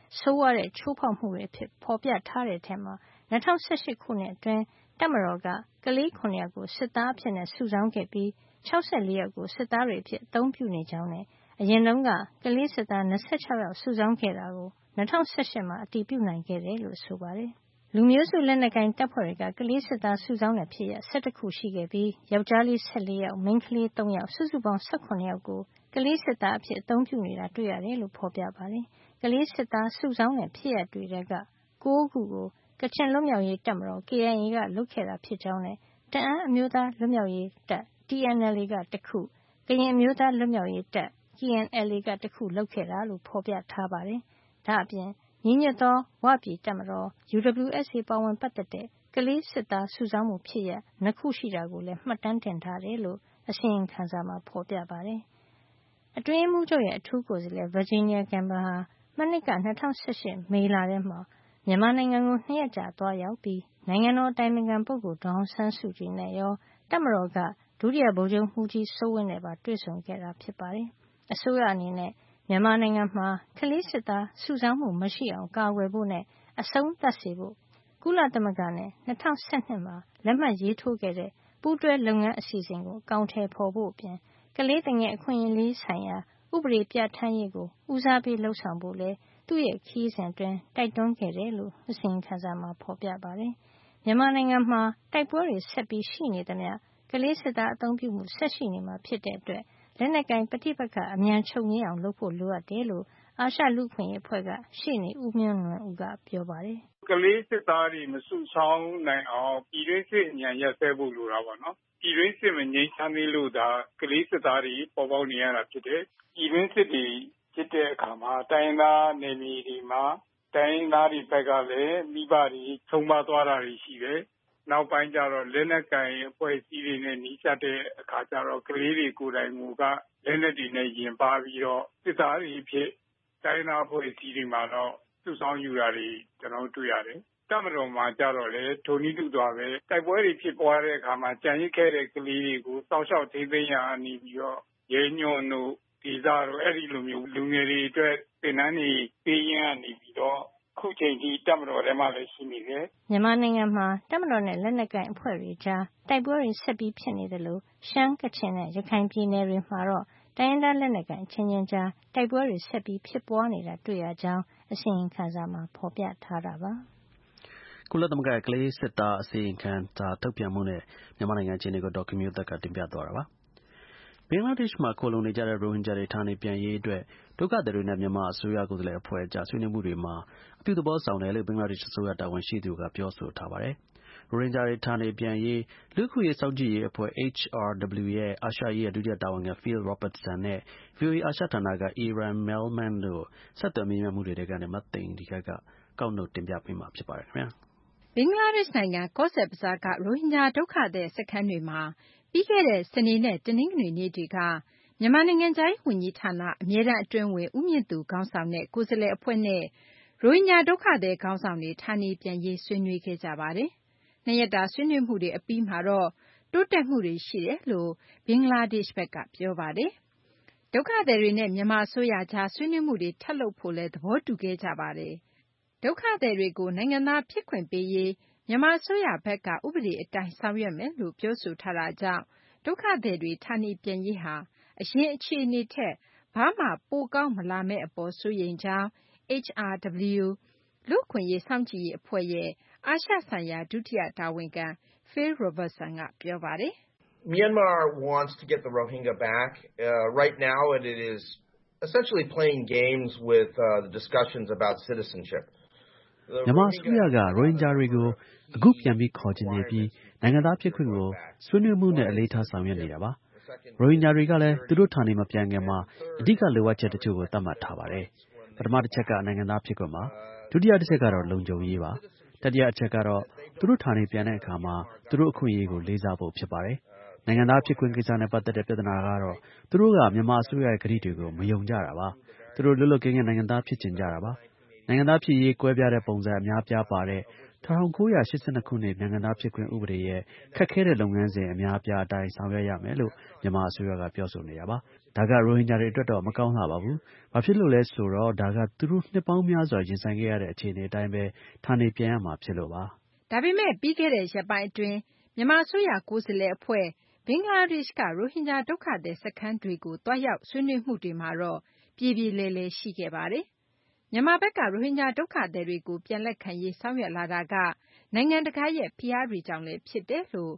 ဆိုးဝါးတဲ့ချိုးဖောက်မှုတွေအဖြစ်ဖော်ပြထားတဲ့ထဲမှာ2018 ခုနှစ်အတွင်းတပ်မတော်ကကလေး 9 ယောက်ကိုစစ်သားအဖြစ်စုဆောင်းခဲ့ပြီး64 ယောက်ကိုစစ်သားတွေအဖြစ်အသုံးပြုနေကြောင်းနဲ့အရင်တုန်းကကလေးစစ်သား26 ယောက်စုဆောင်းခဲ့တာကို2018 မှာအတည်ပြုနိုင်ခဲ့တယ်လို့ဆိုပါတယ်။လူမျိုးစုလက်နက်ကိုင်တပ်ဖွဲ့တွေကကလေးစစ်သားစုဆောင်းတဲ့ဖြစ်ရပ်11 ခုရှိခဲ့ပြီးယောက်ျားလေး14 ယောက်မိန်းကလေး3 ယောက်စုစုပေါင်း18 ယောက်ကိုကလေးစစ်သားအဖြစ်အသုံးပြုနေတာတွေ့ရတယ်လို့ဖော်ပြပါတယ်။ကလေးစစ်သားစုဆောင်းတဲ့ဖြစ်ရပ်တွေက9 ခုကိုကချင်လွတ်မြောက်ရေးတပ်မတော် KIA ကလုပ်ခဲ့တာဖြစ်ကြောင်းနဲ့တအာင်းအမျိုးသားလွတ်မြောက်ရေးတပ် TNLA ကတစ်ခုကရင်အမျိုးသားလွတ်မြောက်ရေးတပ် KNLA ကတစ်ခုလုပ်ခဲ့တာလို့ဖော်ပြထားပါတယ်။ဒါ့အပြင်ညီညွတ်သောဝပြည်တပ်မတော် UWSA ပါဝင်ပတ်သက်တဲ့ကလေးစစ်သားစုဆောင်းမှုဖြစ်ရပ်2 ခုရှိတာကိုလည်းမှတ်တမ်းတင်ထားတယ်လို့အစီရင်ခံစာမှာဖော်ပြပါတယ်။အတွင်းရေးမှူးချုပ်ရဲ့အထူးကိုယ်စားလှယ် Virginia Gamba ဟာမနှစ်က2018 မေလထဲမှာမြန်မာနိုင်ငံကို2 ရက်ကြာသွားရောက်ပြီးနိုင်ငံတော်အတိုင်ပင်ခံပုဂ္ဂိုလ်ဒေါ်အောင်ဆန်းစုကြည်နဲ့ရောတပ်မတော်ကဒုတိယဗိုလ်ချုပ်မှူးကြီးစိုးဝင်းနဲ့ပါတွေ့ဆုံခဲ့တာဖြစ်ပါတယ်။အစိုးရအနေနဲ့မြန်မာနိုင်ငံမှာကလေးစစ်သားစုဆောင်းမှုမရှိအောင်ကာကွယ်ဖို့နဲ့အဆုံးသတ်စေဖို့ကုလသမဂ္ဂနဲ့2012မှာလက်မှတ်ရေးထိုးခဲ့တဲ့ပူးတွဲလုပ်ငန်းအစီအစဉ်ကိုအကောင်အထည်ဖော်ဖို့အပြင်ကလေးသူငယ်အခွင့်အရေးဆိုင်ရာဥပဒေပြဋ္ဌာန်းရေးကိုဦးစားပေးလှုပ်ဆောင်ဖို့လဲသူ့ရဲ့ခရီးစဉ်အတွင်းတိုက်တွန်းခဲ့တယ်လို့အစီရင်ခံစာမှာဖော်ပြပါတယ်။မြန်မာနိုင်ငံမှာတိုက်ပွဲတွေဆက်ပြီးရှိနေသမျှကလေးစစ်သားအသုံးပြုမှုဆက်ရှိနေမှာဖြစ်တဲ့အတွက်လက်နက်ကိုင်ပဋိပက္ခအမြန်ချုပ်ငြိမ်းအောင်လုပ်ဖို့လိုအပ်တယ်လို့အာရှလူ့အခွင့်အရေးအဖွဲ့ကရှေ့နေဦးမျိုးလွင်ဦးကပြောပါတယ်။ကလေးစစ်သားတွေမစုဆောင်းနိုင်အောင်ပြည်တွင်းစစ်အမြန်ရပ်စဲဖို့လိုတာပေါ့နော်။ပြည်တွင်းစစ်မငြိမ်းချမ်းသေးလို့ဒါကလေးစစ်သားတွေပေါ်ပေါက်နေရတာဖြစ်တယ်။ပြည်တွင်းစစ်တွေဖြစ်တဲ့အခါမှာတိုင်းသားနယ်မြေတွေမှာတိုင်းသားတွေဘက်ကလည်းမိဘတွေဆုံးမသွားတာတွေရှိတယ်။နောက်ပိုင်းကျတော့လက်နက်ကင်အဖွဲ့အစည်းတွေနဲ့နှိစက်တဲ့အခါကျတော့ကလေးတွေကိုယ်တိုင်ကလက်နက်တွေနဲ့ရင်ပါပြီးတော့စစ်သားတွေဖြစ်တိုင်းသားအဖွဲ့အစည်းတွေမှာတော့စုဆောင်းယူတာတွေကျွန်တော်တွေ့ရတယ်။တပ်မတော်မှာကြတော့လေဒုနည်းတူသွားပဲတိုက်ပွဲတွေဖြစ်ပွားတဲ့အခါမှာကြံရစ်ခဲ့တဲ့ကလေးတွေကိုစောင့်ရှောက်ထိန်းသိမ်းရာနေပြီးတော့ရဲညွန့်တို့ဒီစားတို့အဲ့ဒီလိုမျိုးလူငယ်တွေအတွက်သင်တန်းတွေပေးရင်းကနေပြီးတော့ခုချိန်ကြီးတပ်မတော်ထဲမှာလည်းရှိနေတယ်။မြန်မာနိုင်ငံမှာတပ်မတော်နဲ့လက်နက်ကိုင်အဖွဲ့တွေကြားတိုက်ပွဲတွေဆက်ပြီးဖြစ်နေတယ်လို့ရှမ်းကချင်နဲ့ရခိုင်ပြည်နယ်တွေမှာတော့တိုင်းရင်းသားလက်နက်ကိုင်ချင်းချင်းကြားတိုက်ပွဲတွေဆက်ပြီးဖြစ်ပွားနေတာတွေ့ရကြောင်းအစီရင်ခံစာမှာဖော်ပြထားတာပါ။ကုလသမဂ္ဂကလေးစစ်သားအစီရင်ခံစာထုတ်ပြန်မှုနဲ့မြန်မာနိုင်ငံအခြေအနေကိုဒေါက်ခင်မျိုးသက်ကတင်ပြသွားတာပါ။ဘင်္ဂလားဒေ့ရှ်မှာခိုလုံနေကြတဲ့ရိုဟင်ဂျာတွေဌာနေပြန်ရေးအတွက်ဒုက္ခသည်တွေနဲ့မြန်မာအစိုးရကိုယ်စားလှယ်အဖွဲ့ကြားဆွေးနွေးမှုတွေမှာအပြုသဘောဆောင်တယ်လို့ဘင်္ဂလားဒေ့ရှ်အစိုးရတာဝန်ရှိသူကပြောဆိုထားပါတယ်။ရိုဟင်ဂျာတွေဌာနေပြန်ရေးလူ့အခွင့်အရေးစောင့်ကြည့်ရေးအဖွဲ့ HRW ရဲ့အာရှရေးရာဒုတိယတာဝန်ခံ Phil Robertson နဲ့ VOA အာရှဌာနက Iran Melman တို့ဆက်သွယ်မေးမြန်းမှုတွေထဲကနေမသိင်္ဂီထိုက်ကကောက်နှုတ်တင်ပြပေးမှာဖြစ်ပါတယ်ခင်ဗျာ။ဘင်္ဂလားဒေ့ရှ်နိုင်ငံကော့ဆက်ဘဇားကရိုဟင်ဂျာဒုက္ခသည်စခန်းတွေမှာပြီးခဲ့တဲ့စနေနဲ့တနင်္ဂနွေနေ့တွေကမြန်မာနိုင်ငံခြားရေးဝန်ကြီးဌာနအမြဲတမ်းအတွင်းဝန်ဦးမြင့်သူခေါင်းဆောင်တဲ့ကိုယ်စားလှယ်အဖွဲ့နဲ့ရိုဟင်ဂျာဒုက္ခသည်ခေါင်းဆောင်တွေဌာနေပြန်ရေးဆွေးနွေးခဲ့ကြပါတယ်။နှစ်ရက်တာဆွေးနွေးမှုတွေအပြီးမှာတော့တိုးတက်မှုတွေရှိတယ်လို့ဘင်္ဂလားဒေ့ရှ်ဘက်ကပြောပါတယ်။ဒုက္ခသည်တွေနဲ့မြန်မာအစိုးရကြားဆွေးနွေးမှုတွေထပ်လုပ်ဖို့လည်းသဘောတူခဲ့ကြပါတယ်။ဒုက္ခသည်တွေကိုနိုင်ငံသားဖြစ်ခွင့်ပေးရေးမြန်မာအစိုးရဘက်ကဥပဒေအတိုင်းဆောင်ရွက်မယ်လို့ပြောဆိုထားတာကြောင့်ဒုက္ခသည်တွေဌာနေပြန်ရေးဟာအရင်အခြေအနေထက်ဘာမှပိုကောင်းမလာမယ့်အပေါ်စိုးရိမ်ကြောင်း HRW လူ့အခွင့်အရေးစောင့်ကြည့်ရေးအဖွဲ့ရဲ့အာရှဆိုင်ရာဒုတိယတာဝန်ခံ Phil Robertson ကပြောပါတယ်။ Myanmar wants to get the Rohingya back. Right now it is essentially playing games with the discussions about citizenship. မြန်မာအစိုးရကရိုဟင်ဂျာတွေကိုအခုပြန်ပြီးခေါ်ချင်နေပြီးနိုင်ငံသားဖြစ်ခွင့်ကိုဆွေးနွေးမှုနဲ့အလေးထားဆောင်ရွက်နေတာပါ။ရိုဟင်ဂျာတွေကလည်းသူတို့ဌာနေမပြန်ခင်မှာအဓိကလိုအပ်ချက်တချို့ကိုသတ်မှတ်ထားပါတယ်။ပထမတစ်ချက်ကနိုင်ငံသားဖြစ်ခွင့်ပါ။ဒုတိယတစ်ချက်ကတော့လုံခြုံရေးပါ။တတိယအချက်ကတော့သူတို့ဌာနေပြန်တဲ့အခါမှာသူတို့အခွင့်အရေးကိုလေးစားဖို့ဖြစ်ပါတယ်။နိုင်ငံသားဖြစ်ခွင့်ကိစ္စနဲ့ပတ်သက်တဲ့ပြဿနာကတော့သူတို့ကမြန်မာအစိုးရရဲ့ကတိတွေကိုမယုံကြတာပါ။သူတို့လွတ်လပ်ကင်းကင်းနိုင်ငံသားဖြစ်ချင်ကြတာပါ။နိုင်ငံသားဖြစ်ရေးကွဲပြားတဲ့ပုံစံအများပြားပါတဲ့1982ခုနှစ်နိုင်ငံသားဖြစ်ခွင့်ဥပဒေရဲ့ခက်ခဲတဲ့လုပ်ငန်းစဉ်အများအပြားအတိုင်းဆောင်ရွက်ရမယ်လို့မြန်မာအစိုးရကပြောဆိုနေတာပါ။ဒါကရိုဟင်ဂျာတွေအတွက်တော့မကောင်းလှပါဘူး။ဘာဖြစ်လို့လဲဆိုတော့ဒါကသူတို့နှစ်ပေါင်းများစွာရင်ဆိုင်ခဲ့ရတဲ့အခြေအနေအတိုင်းပဲဌာနေပြန်ရမှာဖြစ်လို့ပါ။ဒါပေမဲ့ပြီးခဲ့တဲ့ရက်ပိုင်းအတွင်းမြန်မာအစိုးရကိုယ်စားလှယ်အဖွဲ့ဘင်္ဂလားဒေ့ရှ်ကရိုဟင်ဂျာဒုက္ခသည်စခန်းတွေကိုတွားရောက်ဆွေးနွေးမှုတွေမှာတော့ပြေပြေလည်လည်ရှိခဲ့ပါတယ်။မြန်မာဘက်ကရိုဟင်ဂျာဒုက္ခသည်တွေကိုပြန်လက်ခံရေးဆောင်ရွက်လာတာကနိုင်ငံတကာရဲ့ဖိအားတွေကြောင့်လည်းဖြစ်တယ်လို့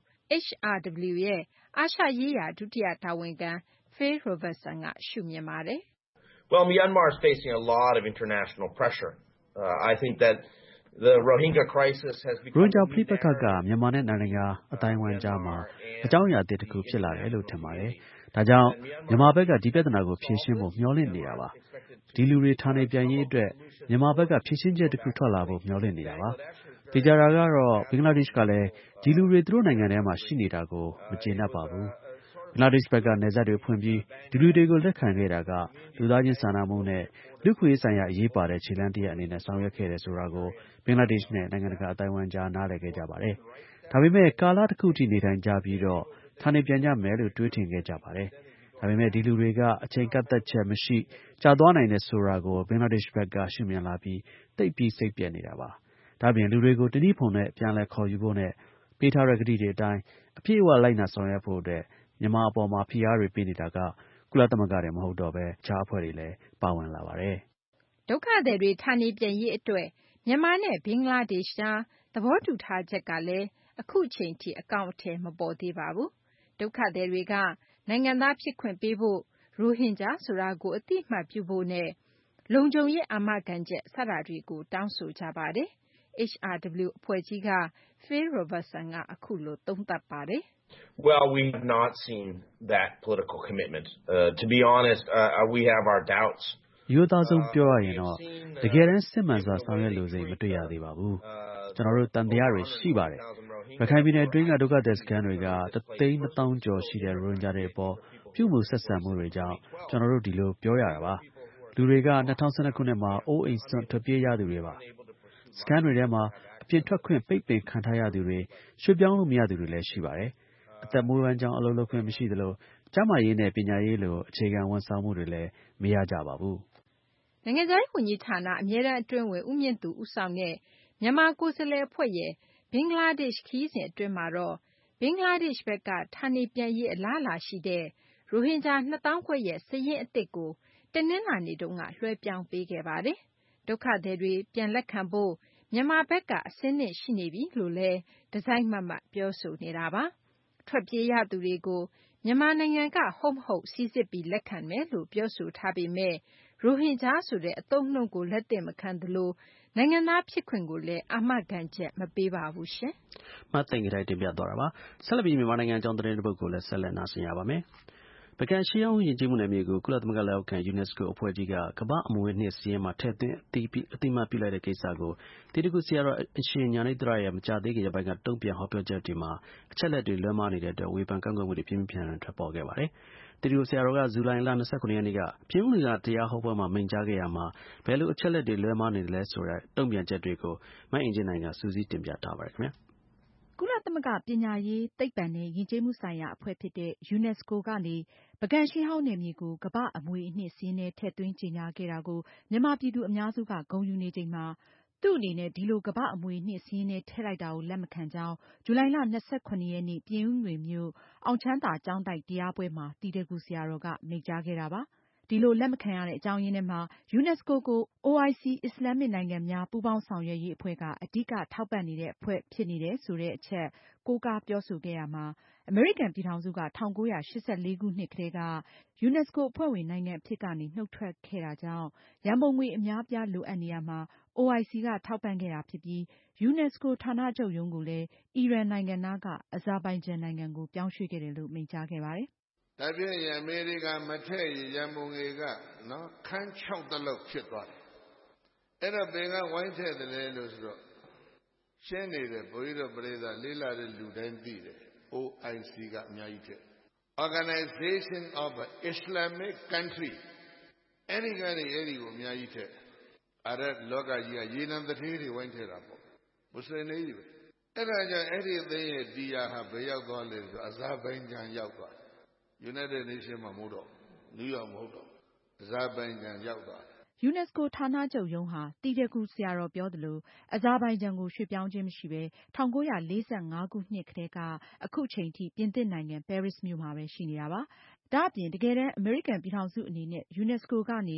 HRW ရဲ့အာရှရေးရာဒုတိယတာဝန်ခံ Phil Robertson ကရှုမြင်ပါတယ်။ Well, Myanmar is facing a lot of international pressure. I think that the Rohingya crisis has become ရိုဟင်ဂျာဖိပက္ခကမြန်မာနဲ့နိုင်ငံအတိုင်းအဝိုင်းကြားမှာအကြောင်းအရာတစ်ခုဖြစ်လာတယ်လို့ထင်ပါတယ်။ဒါကြောင့်မြန်မာဘက်ကဒီပြဿနာကိုဖြေရှင်းဖို့မျှော်လင့်နေတာပါ။ဒီလူတွေဌာနေပြန်ရေးအတွက်မြန်မာဘက်ကဖြေရှင်းချက်တစ်ခုထွက်လာဖို့မျှော်လင့်နေတာပါ။ဒီကြတာကတော့ဘင်္ဂလားဒေ့ရှ်ကလည်းဒီလူတွေသူတို့နိုင်ငံထဲမှာရှိနေတာကိုမကျေနပ်ပါဘူး။ဘင်္ဂလားဒေ့ရှ်ဘက်ကနယ်စပ်တွေဖွင့်ပြီးဒီလူတွေကိုလက်ခံခဲ့တာကလူသားချင်းစာနာမှုနဲ့လူ့ခွင့်ရေးဆိုင်ရာအရေးပါတဲ့ခြေလှမ်းတစ်ရပ်အနေနဲ့ဆောင်ရွက်ခဲ့တယ်ဆိုတာကိုဘင်္ဂလားဒေ့ရှ်နဲ့နိုင်ငံတကာအတိုင်းအဝိုင်းကြားနားလည်ခဲ့ကြပါတယ်။ဒါပေမဲ့ကာလတစ်ခုထိနေထိုင်ကြပြီးတော့ဌာနေပြန်ကြမယ်လို့တွေးထင်ခဲ့ကြပါတယ်။ဒါပေမဲ့ဒီလူတွေကအချိန်ကန့်သတ်ချက်မရှိကြာသွားနိုင်တယ်ဆိုတာကိုဘင်္ဂလားဒေ့ရှ်ဘက်ကရှုမြင်လာပြီးသိပ်ပြီးစိတ်ပျက်နေတာပါ။ဒါပြင်လူတွေကိုတနည်းဖုံနဲ့ပြန်လည်ခေါ်ယူဖို့နဲ့ပေးထားတဲ့ကတိတွေအတိုင်းအပြည့်အဝလိုက်နာဆောင်ရွက်ဖို့အတွက်မြန်မာအပေါ်မှာဖိအားတွေပေးနေတာကကုလသမဂ္ဂတွေမဟုတ်တော့ပဲအခြားအဖွဲ့တွေလည်းပါဝင်လာပါတယ်။ဒုက္ခသည်တွေဌာနေပြန်ရေးအတွက်မြန်မာနဲ့ဘင်္ဂလားဒေ့ရှ်ကြားသဘောတူထားချက်ကလည်းအခုချိန်ထိအကောင်အထည်မပေါ်သေးပါဘူး။ဒုက္ခသည်တွေကနိုင်ငံသားဖြစ်ခွင့်ပေးဖို့ရိုဟင်ဂျာဆိုတာကိုအသိအမှတ်ပြုဖို့နဲ့လုံခြုံရေးအာမခံချက်စတာတွေကိုတောင်းဆိုကြပါတယ်။ HRW အဖွဲ့ကြီးက Phil Robertson ကအခုလိုသုံးသပ်ပါတယ်။ Well, we have not seen that political commitment. To be honest, we have our doubts. ရိုးသားဆုံးပြောရရင်တော့တကယ်တမ်းစစ်မှန်စွာဆောင်ရွက်လို့စိတ်မတွေ့ရသေးပါဘူး။ကျွန်တော်တို့တန်တရားတွေရှိပါတယ်။ရခိုင်ပြည်နယ်အတွင်းကဒုက္ခသည်စခန်းတွေက1,200,000 ကျော်ရှိတဲ့ရိုဟင်ဂျာတွေအပေါ်ပြုမှုဆက်ဆံမှုတွေကြောင့်ကျွန်တော်တို့ဒီလိုပြောရတာပါ။လူတွေက2012ခုနှစ်မှာအိုးအိမ်စွန့်ထွက်ပြေးရသူတွေပါ။စခန်းတွေထဲမှာအပြင်ထွက်ခွင့်ပိတ်ပင်ခံထားရသူတွေရွှေ့ပြောင်းလို့မရသူတွေလည်းရှိပါတယ်။အသက်မွေးဝမ်းကြောင်းအလုပ်လုပ်ခွင့်မရှိသလိုကျန်းမာရေးနဲ့ပညာရေးလိုအခြေခံဝန်ဆောင်မှုတွေလည်းမရကြပါဘူး။နိုင်ငံခြားရေးဝန်ကြီးဌာနအမြဲတမ်းအတွင်းဝင်ဦးမြင့်သူဦးဆောင်တဲ့မြန်မာကိုယ်စားလှယ်အဖွဲ့ရဲ့ဘင်္ဂလားဒေ့ရှ်ခရီးစဉ်အတွင်းမှာတော့ဘင်္ဂလားဒေ့ရှ်ဘက်ကဌာနေပြန်ရေးအလားအလာရှိတဲ့ရိုဟင်ဂျာ2,000 ရဲ့စာရင်းအသစ်ကိုတနင်္လာနေ့တုန်းကလွှဲပြောင်းပေးခဲ့ပါတယ်။ဒုက္ခသည်တွေပြန်လက်ခံဖို့မြန်မာဘက်ကအဆင်သင့်ရှိနေပြီလို့လည်းတစိုက်မတ်မတ်ပြောဆိုနေတာပါ။ထွက်ပြေးရသူတွေကိုမြန်မာနိုင်ငံကဟုတ်မဟုတ်စိစစ်ပြီးလက်ခံမယ်လို့ပြောဆိုထားပေမဲ့ရိုဟင်ဂျာဆိုတဲ့အသုံးအနှုန်းကိုလက်သင့်မခံသလိုနိုင်ငံသားဖြစ်ခွင့်ကိုလည်းအာမခံချက်မပေးပါဘူးရှင်။မသိင်္ဂ ီထိုက်တင်ပြသွားတာပါ။ဆက်လက်ပြီးမြန်မာနိုင်ငံအကြောင်းသတင်းတစ်ပုဒ်ကိုလည်းဆက်လက်နားဆင်ရပါမယ်။ပုဂံရှေးဟောင်းယဉ်ကျေးမှုနယ်မြေကိုကုလသမဂ္ဂလက်အောက်ခံ UNESCO အဖွဲ့ကြီးကကမ္ဘာ့အမွေအနှစ်စာရင်းမှာထည့်သွင်းအသိအမှတ်ပြုလိုက်တဲ့ကိစ္စကိုတေတကုဆရာတော်အရှင်ဉာဏိဿရရဲ့မကြာသေးခင်ရက်ပိုင်းကတုံ့ပြန်ဟောပြောချက်တွေမှာအချက်အလက်တွေလွဲမှားနေတဲ့အတွက်ဝေဖန်ကန့်ကွက်မှုတွေပြင်းပြင်းထန်ထန်ထွက်ပေါ်ခဲ့ပါတယ်။တေတကုဆရာတော်ကဇူလိုင်လ 29 ရက်နေ့ကပြင်ဦးလွင်ကတရားဟောပွဲမှာမိန့်ကြားခဲ့ရာမှာဘယ်လိုအချက်အလက်တွေလွဲမှားနေတယ်လဲဆိုတဲ့တုံ့ပြန်ချက်တွေကိုမအင်ကြင်းနိုင်ကစူးစီးတင်ပြထားပါတယ်ခင်ဗျာ။ကုလသမဂ္ဂပညာရေးသိပ္ပံနဲ့ယဉ်ကျေးမှုဆိုင်ရာအဖွဲ့ဖြစ်တဲ့ UNESCO ကနေပုဂံရှေးဟောင်းနယ်မြေကိုကမ္ဘာ့အမွေအနှစ်စာရင်းထဲထည့်သွင်းကြေညာခဲ့တာကိုမြန်မာပြည်သူအများစုကဂုဏ်ယူနေချိန်မှာသူ့အနေနဲ့ဒီလိုကမ္ဘာ့အမွေအနှစ်စာရင်းထဲထည့်လိုက်တာကိုလက်မခံကြောင်းဇူလိုင်လ 29 ရက်နေ့ပြင်ဦးလွင်မြို့အောင်ချမ်းသာကျောင်းတိုက်တရားပွဲမှာတီတဂူဆရာတော်ကမိန့်ကြားခဲ့တာပါ။ဒီလိုလက်မခံရတဲ့အကြောင်းရင်းထဲမှာ UNESCO ကို OIC အစ္စလာမစ်နိုင်ငံများပူးပေါင်းဆောင်ရွက်ရေးအဖွဲ့ကအဓိကထောက်ပံ့နေတဲ့အဖွဲ့ဖြစ်နေတယ်ဆိုတဲ့အချက်ကိုးကားပြောဆိုခဲ့ရမှာအမေရိကန်ပြည်ထောင်စုက1984 ခုနှစ်ကတည်းက UNESCO အဖွဲ့ဝင်နိုင်ငံအဖြစ်ကနေနှုတ်ထွက်ခဲ့တာကြောင့်ရန်ပုံငွေအများပြားလိုအပ်နေရမှာ OIC ကထောက်ပံ့ခဲ့တာဖြစ်ပြီး UNESCO ဌာနချုပ်ရုံးကိုလည်းအီရန်နိုင်ငံနားကအဇာဘိုင်ဂျန်နိုင်ငံကိုပြောင်းရွှေ့ခဲ့တယ်လို့မိန့်ကြားခဲ့ပါတယ်။ဒါဖြင့်အမေရိကန်မထည့်ရန်ပုံငွေကခန်း6 တလောက်ဖြစ်သွားတယ်။အဲ့တော့ဘယ်ကဝိုင်းထည့်တယ်လဲလို့ဆိုတော့ရှင်းနေတယ်ဘုန်းကြီးတို့ပြိဿလေးလာတဲ့လူတိုင်းသိတယ် OIC ကအများကြီးထည့် Organization of Islamic Country အဲ့ဒီကနေအဲ့ဒီကိုအများကြီးထည့်အာရလောကကြီးကရေနံတထေးတွေဝိုင်းထည့်တာပေါ့မွတ်စလင်တွေကြီးပဲအဲ့ဒါကြောင့်အဲ့ဒီအသိရဲ့ဒီယာဟာဘယ်ရောက်သွားလဲဆိုအဇာဘိုင်ဂျန်ရောက်သွား United Nations မှာမို့တော့နယူးယောက်မဟုတ်တော့အဇာဘိုင်ဂျန်ရောက်သွားတယ် UNESCO ဌာနချုပ်ရုံးဟာတီတကူဆရာတော်ပြောသလိုအဇာဘိုင်ဂျန်ကိုရွှေ့ပြောင်းခြင်းမရှိဘဲ1945 ခုနှစ်ကတည်းကအခုချိန်ထိပြင်သစ်နိုင်ငံပဲရစ်မြို့မှာပဲရှိနေတာပါ။ဒါ့အပြင်တကယ်တမ်းအမေရိကန်ပြည်ထောင်စုအနေနဲ့ UNESCO ကနေ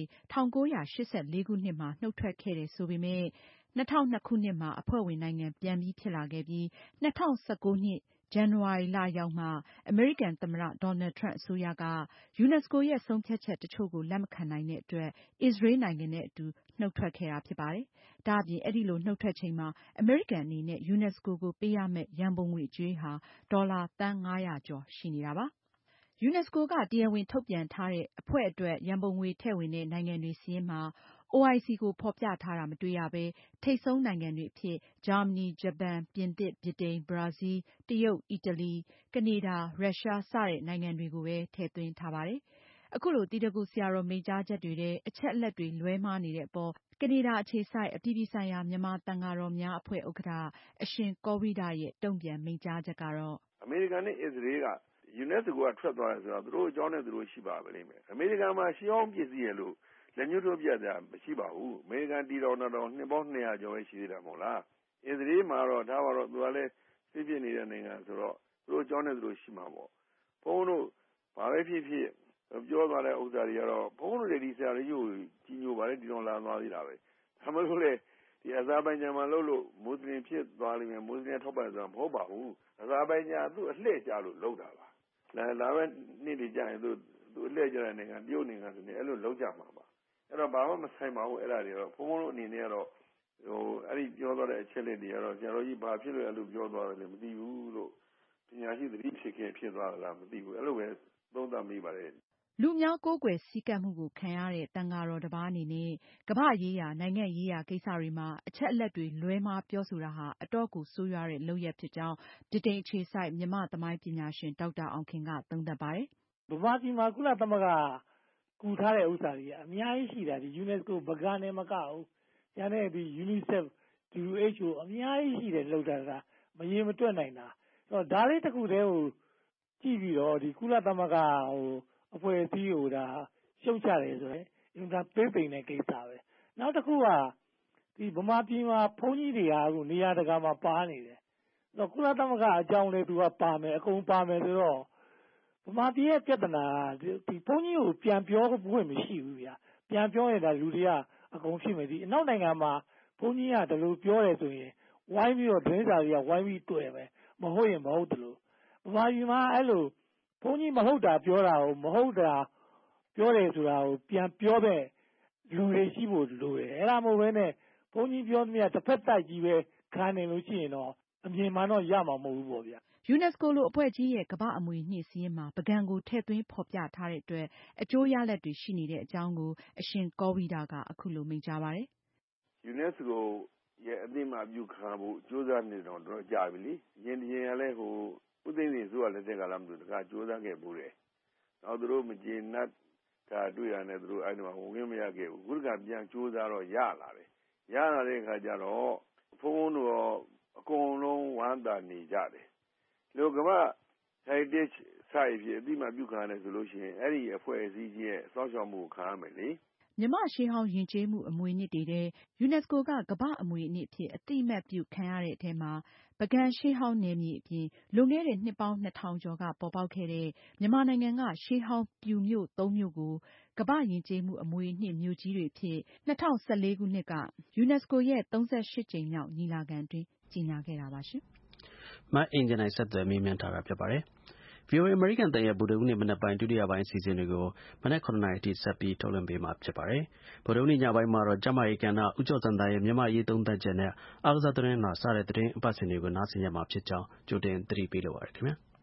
1984 ခုနှစ်မှာနှုတ်ထွက်ခဲ့တယ်ဆိုပေမဲ့2002 ခုနှစ်မှာအဖွဲ့ဝင်နိုင်ငံပြန်ပြီးဖြစ်လာခဲ့ပြီး2019 နှစ်ဇန်နဝါရီလရောက်မှအမေရိကန်သမ္မတဒေါ်နယ်ထရန့်အစိုးရက UNESCO ရဲ့ဆုံးဖြတ်ချက်တချို့ကိုလက်မခံနိုင်တဲ့အတွက်အစ္စရေးနိုင်ငံနဲ့အတူနှုတ်ထွက်ခဲ့တာဖြစ်ပါတယ်။ဒါ့အပြင်အဲဒီလိုနှုတ်ထွက်ချိန်မှာအမေရိကန်အနေနဲ့ UNESCO ကိုပေးရမယ့်ရန်ပုံငွေကြေးဟာဒေါ်လာသန်း500ကျော်ရှိနေတာပါ။ UNESCO ကတရားဝင်ထုတ်ပြန်ထားတဲ့အဖွဲ့အတွက်ရန်ပုံငွေထည့်ဝင်တဲ့နိုင်ငံတွေစာရင်းမှာ OIC ကိုဖော်ပြထားတာမတွေ့ရဘဲထိပ်ဆုံးနိုင်ငံတွေအဖြစ်ဂျာမနီ၊ဂျပန်၊ပြင်သစ်၊ဗြိတိန်၊ဘရာဇီးလ်၊တရုတ်၊အီတလီ၊ကနေဒါ၊ရုရှား စတဲ့နိုင်ငံတွေကိုပဲထည့်သွင်းထားပါတယ်။အခုလိုတီတကူဆရာတော်မိန့်ကြားချက်တွေထဲအချက်အလက်တွေလွဲမှားနေတဲ့အပေါ်ကနေဒါအခြေစိုက်အပြည်ပြည်ဆိုင်ရာမြန်မာသံဃာတော်များအဖွဲ့ဥက္ကဋ္ဌအရှင်ကောဝိဒရဲ့တုံ့ပြန်မိန့်ကြားချက်ကတော့အမေရိကန်နဲ့အစ္စရေးကUNESCO ကထွက်သွားတယ်ဆိုတော့သူတို့အကြောင်းနဲ့သူတို့ရှိပါလိမ့်မယ်အမေရိကန်မှာရှေးဟောင်းပစ္စည်းရလို့လက်ညှိုးထိုးပြတာမရှိပါဘူးအမေရိကန်တည်တော်နှစ်ပေါင်း200ကျော်ပဲရှိသေးတာမဟုတ်လားအစ္စရေးမှာတော့ဒါကတော့သူကလည်းစစ်ဖြစ်နေတဲ့နိုင်ငံဆိုတော့သူတို့အကြောင်းနဲ့သူတို့ရှိမှာပေါ့ဘုန်းတို့ဘာပဲဖြစ်ဖြစ်ပြောသွားတဲ့ဥစ္စာတွေကတော့ဘုန်းတို့တွေဒီဆရာကြီးကိုကြီးညိုပါလေဒီတော့လာသွားသေးတာပဲဒါမှမဟုတ်လေဒီအဇာဘိုင်ဂျန်မှာလို့မွတ်စလင်ဖြစ်သွားလိမ့်မယ်မွတ်စလင်ထောက်ပံ့ဆိုတာမဟုတ်ပါဘူးအဇာဘိုင်ဂျန်သူ့အလှည့်ကြလို့လုပ်တာပါလာပဲနေ့တွေကြာရင်သူအလှည့်ကြတဲ့နိုင်ငံတရုတ်နိုင်ငံဆိုနေအဲ့လိုလုပ်ကြမှာပါအဲ့တော့ဘာမှမဆိုင်ပါဘူးအဲ့ဒါတွေတော့ဘုန်းတို့အနေနဲ့ကတော့အဲ့ဒီပြောသွားတဲ့အချက်လက်တွေကတော့ဆရာတော်ကြီးဘာဖြစ်လို့အဲ့လိုပြောသွားတယ်လဲမသိဘူးလို့ပညာရှိသတိဖြစ်သွားလားမသိဘူးအဲ့လိုပဲသုံးသပ်မိပါတယ်လူများကိုးကွယ်စည်းကပ်မှုကိုခံရတဲ့သံဃာတော်တစ်ပါးအနေနဲ့ကမ္ဘာ့ရေးရာနိုင်ငံရေးရာကိစ္စတွေမှာအချက်အလက်တွေလွဲမှားပြောဆိုတာဟာအတော့်ကိုဆိုးရွားတဲ့လုပ်ရပ်ဖြစ်ကြောင်းဗြိတိန်အခြေစိုက်မြန်မာသမိုင်းပညာရှင်ဒေါက်တာအောင်ခင်ကသုံးသပ်ပါတယ်။ဗမာပြည်မှာကုလသမဂ္ဂကူထားတဲ့ဥစ္စာတွေအများကြီးရှိတာဒီ UNESCO ဗဂန်နဲ့မကဘူး။ညာနဲ့ဒီ UNICEF WHO အများကြီးရှိတယ်လောက်တာမရေမတွက်နိုင်တာ။အဲ့တော့ဒါလေးတစ်ခုတည်းကိုကြည့်ပြီးတော့ဒီကုလသမဂ္ဂအဖွဲ့အစည်းကိုဒါရှုံချတယ်ဆိုရင်အင်တာပေးပိန်တဲ့ကိစ္စပဲနောက်တစ်ခုကဒီဗမာပြည်မှာဘုန်းကြီးတွေကအခုနေရာတကာမှာပါနေတယ်တော့ကုလသမဂ္ဂအကြောင်းလေးသူကပါမယ်အကုန်ပါမယ်ဆိုတော့ဗမာပြည်ရဲ့ပြဿနာဒီဘုန်းကြီးကိုပြန်ပြောခွင့်မရှိဘူးဗျာပြန်ပြောရင်ဒါလူတွေကအကုန်ဖြစ်မယ်ဒီအနောက်နိုင်ငံမှာဘုန်းကြီးကဒီလိုပြောတယ်ဆိုရင်ဝိုင်းပြီးတော့ဒင်းစာတွေကဝိုင်းပြီးတွေ့မယ်မဟုတ်ရင်မဟုတ်တယ်လို့ဗမာပြည်မှာအဲ့လိုဘုန်းကြီးမဟုတ်တာပြောတာကိုမဟုတ်တာပြောတယ်ဆိုတာကိုပြန်ပြောတဲ့လူတွေရှိဖို့လိုတယ်အဲ့ဒါမဟုတ်ဘဲနဲ့ဘုန်းကြီးပြောသမျှတစ်ဖက်တိုက်ကြီးပဲခံနေလို့ရှိရင်တော့အမြင်မှန်တော့ရမှာမဟုတ်ဘူးပေါ့ဗျာ UNESCO လိုအဖွဲ့ကြီးရဲ့ကမ္ဘာ့အမွေအနှစ်စာရင်းမှာပုဂံကိုထည့်သွင်းဖော်ပြထားတဲ့အတွက်အကျိုးရလဒ်တွေရှိနေတဲ့အကြောင်းကိုအရှင်ကောဝိဒကအခုလိုမိန့်ကြားပါတယ်။ UNESCO ရဲ့အသိအမှတ်ပြုခံဖို့ကြိုးစားနေတော့ကြာပြီလေ။ရင်ကလည်းဦးသိန်းစိန်ဆိုတာလက်ထက်ကလားမသိဘူးတခါကြိုးစားခဲ့ပို့တယ်။နောက်သူတို့မကျေနပ်တာတွေ့ရတဲ့သူတို့အဲ့ဒီမှာဝင်မရခဲ့ဘူး။ခုတခါပြန်ကြိုးစားတော့ရလာတယ်။ရလာတဲ့အခါကျတော့ဘုန်းတို့အကုန်လုံးဝမ်းသာနေကြတယ်။လူကမ္ဘာ heritage site ဖြစ်အသိအမှတ်ပြုခံရတယ်ဆိုလို့ရှိရင်အဲ့ဒီအဖွဲ့အစည်းကြီးရဲ့စောင့်ရှောက်မှုခံရမယ်လေ။မြန်မာရှေးဟောင်းယဉ်ကျေးမှုအမွေအနှစ်တွေထဲ UNESCO ကကမ္ဘာ့အမွေအနှစ်အဖြစ်အသိအမှတ်ပြုခံရတဲ့အထဲမှာပုဂံရှေးဟောင်းနယ်မြေအပြင်လွန်ခဲ့တဲ့နှစ်ပေါင်း 2000 ကျော်ကပေါ်ပေါက်ခဲ့တဲ့မြန်မာနိုင်ငံကရှေးဟောင်းပျူမြို့ 3 မြို့ကိုကမ္ဘာ့ယဉ်ကျေးမှုအမွေအနှစ်မြို့ကြီးတွေအဖြစ်2014 ခုနှစ်က UNESCO ရဲ့ 38 ကြိမ်မြောက်ညီလာခံတွင်ကြေညာခဲ့တာပါရှင်။မအင်ဂျင်နိုင်ဆက်သွယ်မေးမြန်းထားတာဖြစ်ပါတယ်။ VOA အမေရိကန်အသံရဲ့ဗုဒ္ဓဟူးနေ့မနက်ပိုင်းဒုတိယပိုင်းအစီအစဉ်တွေကိုမနက် 9 နာရီအထိဆက်ပြီးထုတ်လွှင့်ပေးမှာဖြစ်ပါတယ်။ဗုဒ္ဓဟူးနေ့ညပိုင်းမှာတော့ကျန်းမာရေးကဏ္ဍဦးကျော်ဇံသာရဲ့မြန်မာ့အရေးသုံးသပ်ချက်နဲ့အားကစားသတင်းစတဲ့သတင်းအပတ်စဉ်တွေကိုနားဆင်ရမှာဖြစ်ကြောင်းကြိုတင်သတိပေးလိုပါတယ်ခင်ဗျာ။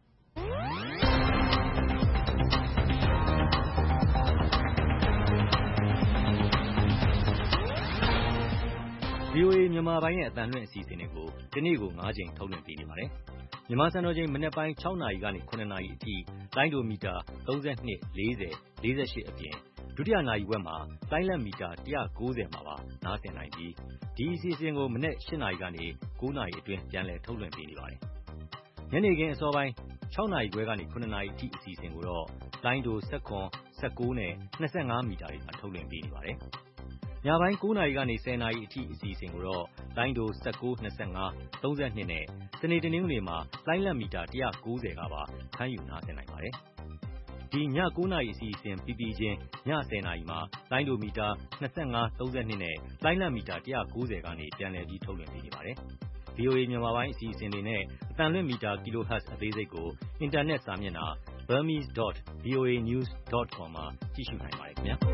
VOA မြန်မာပိုင်းရဲ့အသံလွှင့်အစီအစဉ်တွေကိုဒီနေ့ကို9 ကြိမ်ထုတ်လွှင့်ပေးနေပါတယ်။မြန်မာစံတော်ချိန်မနက်ပိုင်း6 နာရီကနေ9 နာရီအထိလိုင်းဒိုမီတာ32 40 48အပြင်ဒုတိယနာရီဝက်မှာလိုင်းလက်မီတာ190မှာပါနားဆင်နိုင်ပြီးဒီအစီအစဉ်ကိုမနက်8 နာရီကနေ9 နာရီအတွင်းပြန်လည်ထုတ်လွှင့်ပေးနေပါတယ်။ညနေခင်းအစောပိုင်း 6 နာရီခွဲကနေ 7 နာရီအထိအစီအစဉ်ကိုတော့လိုင်းဒို 19, 19 နဲ့ 25 မီတာတွေမှာထုတ်လွှင့်ပေးနေပါတယ်။ညပိုင်း 9 နာရီကနေ 10 နာရီအထိအစီအစဉ်ကိုတော့လိုင်းဒို 19, 25, 32 နဲ့စနေတနင်္ဂနွေမှာလိုင်းလက်မီတာ190ကပါဖမ်းယူနားဆင်နိုင်ပါတယ်။ဒီည 9 နာရီအစီအစဉ်ပြီးပြီးချင်းည 10 နာရီမှာလိုင်းဒိုမီတာ25, 32နဲ့လိုင်းလက်မီတာ190ကနေပြန်လည်ပြီးထုတ်လွှင့်ပေးနေပါတယ်။ VOA မြန်မာပိုင်းအစီအစဉ်တွေနဲ့အသံလွှင့်မီတာ kilohertz အသေးစိတ်ကိုအင်တာနက်စာမျက်နှာ burmese.voanews.com မှာကြည့်ရှုနိုင်ပါတယ်ခင်ဗျာ။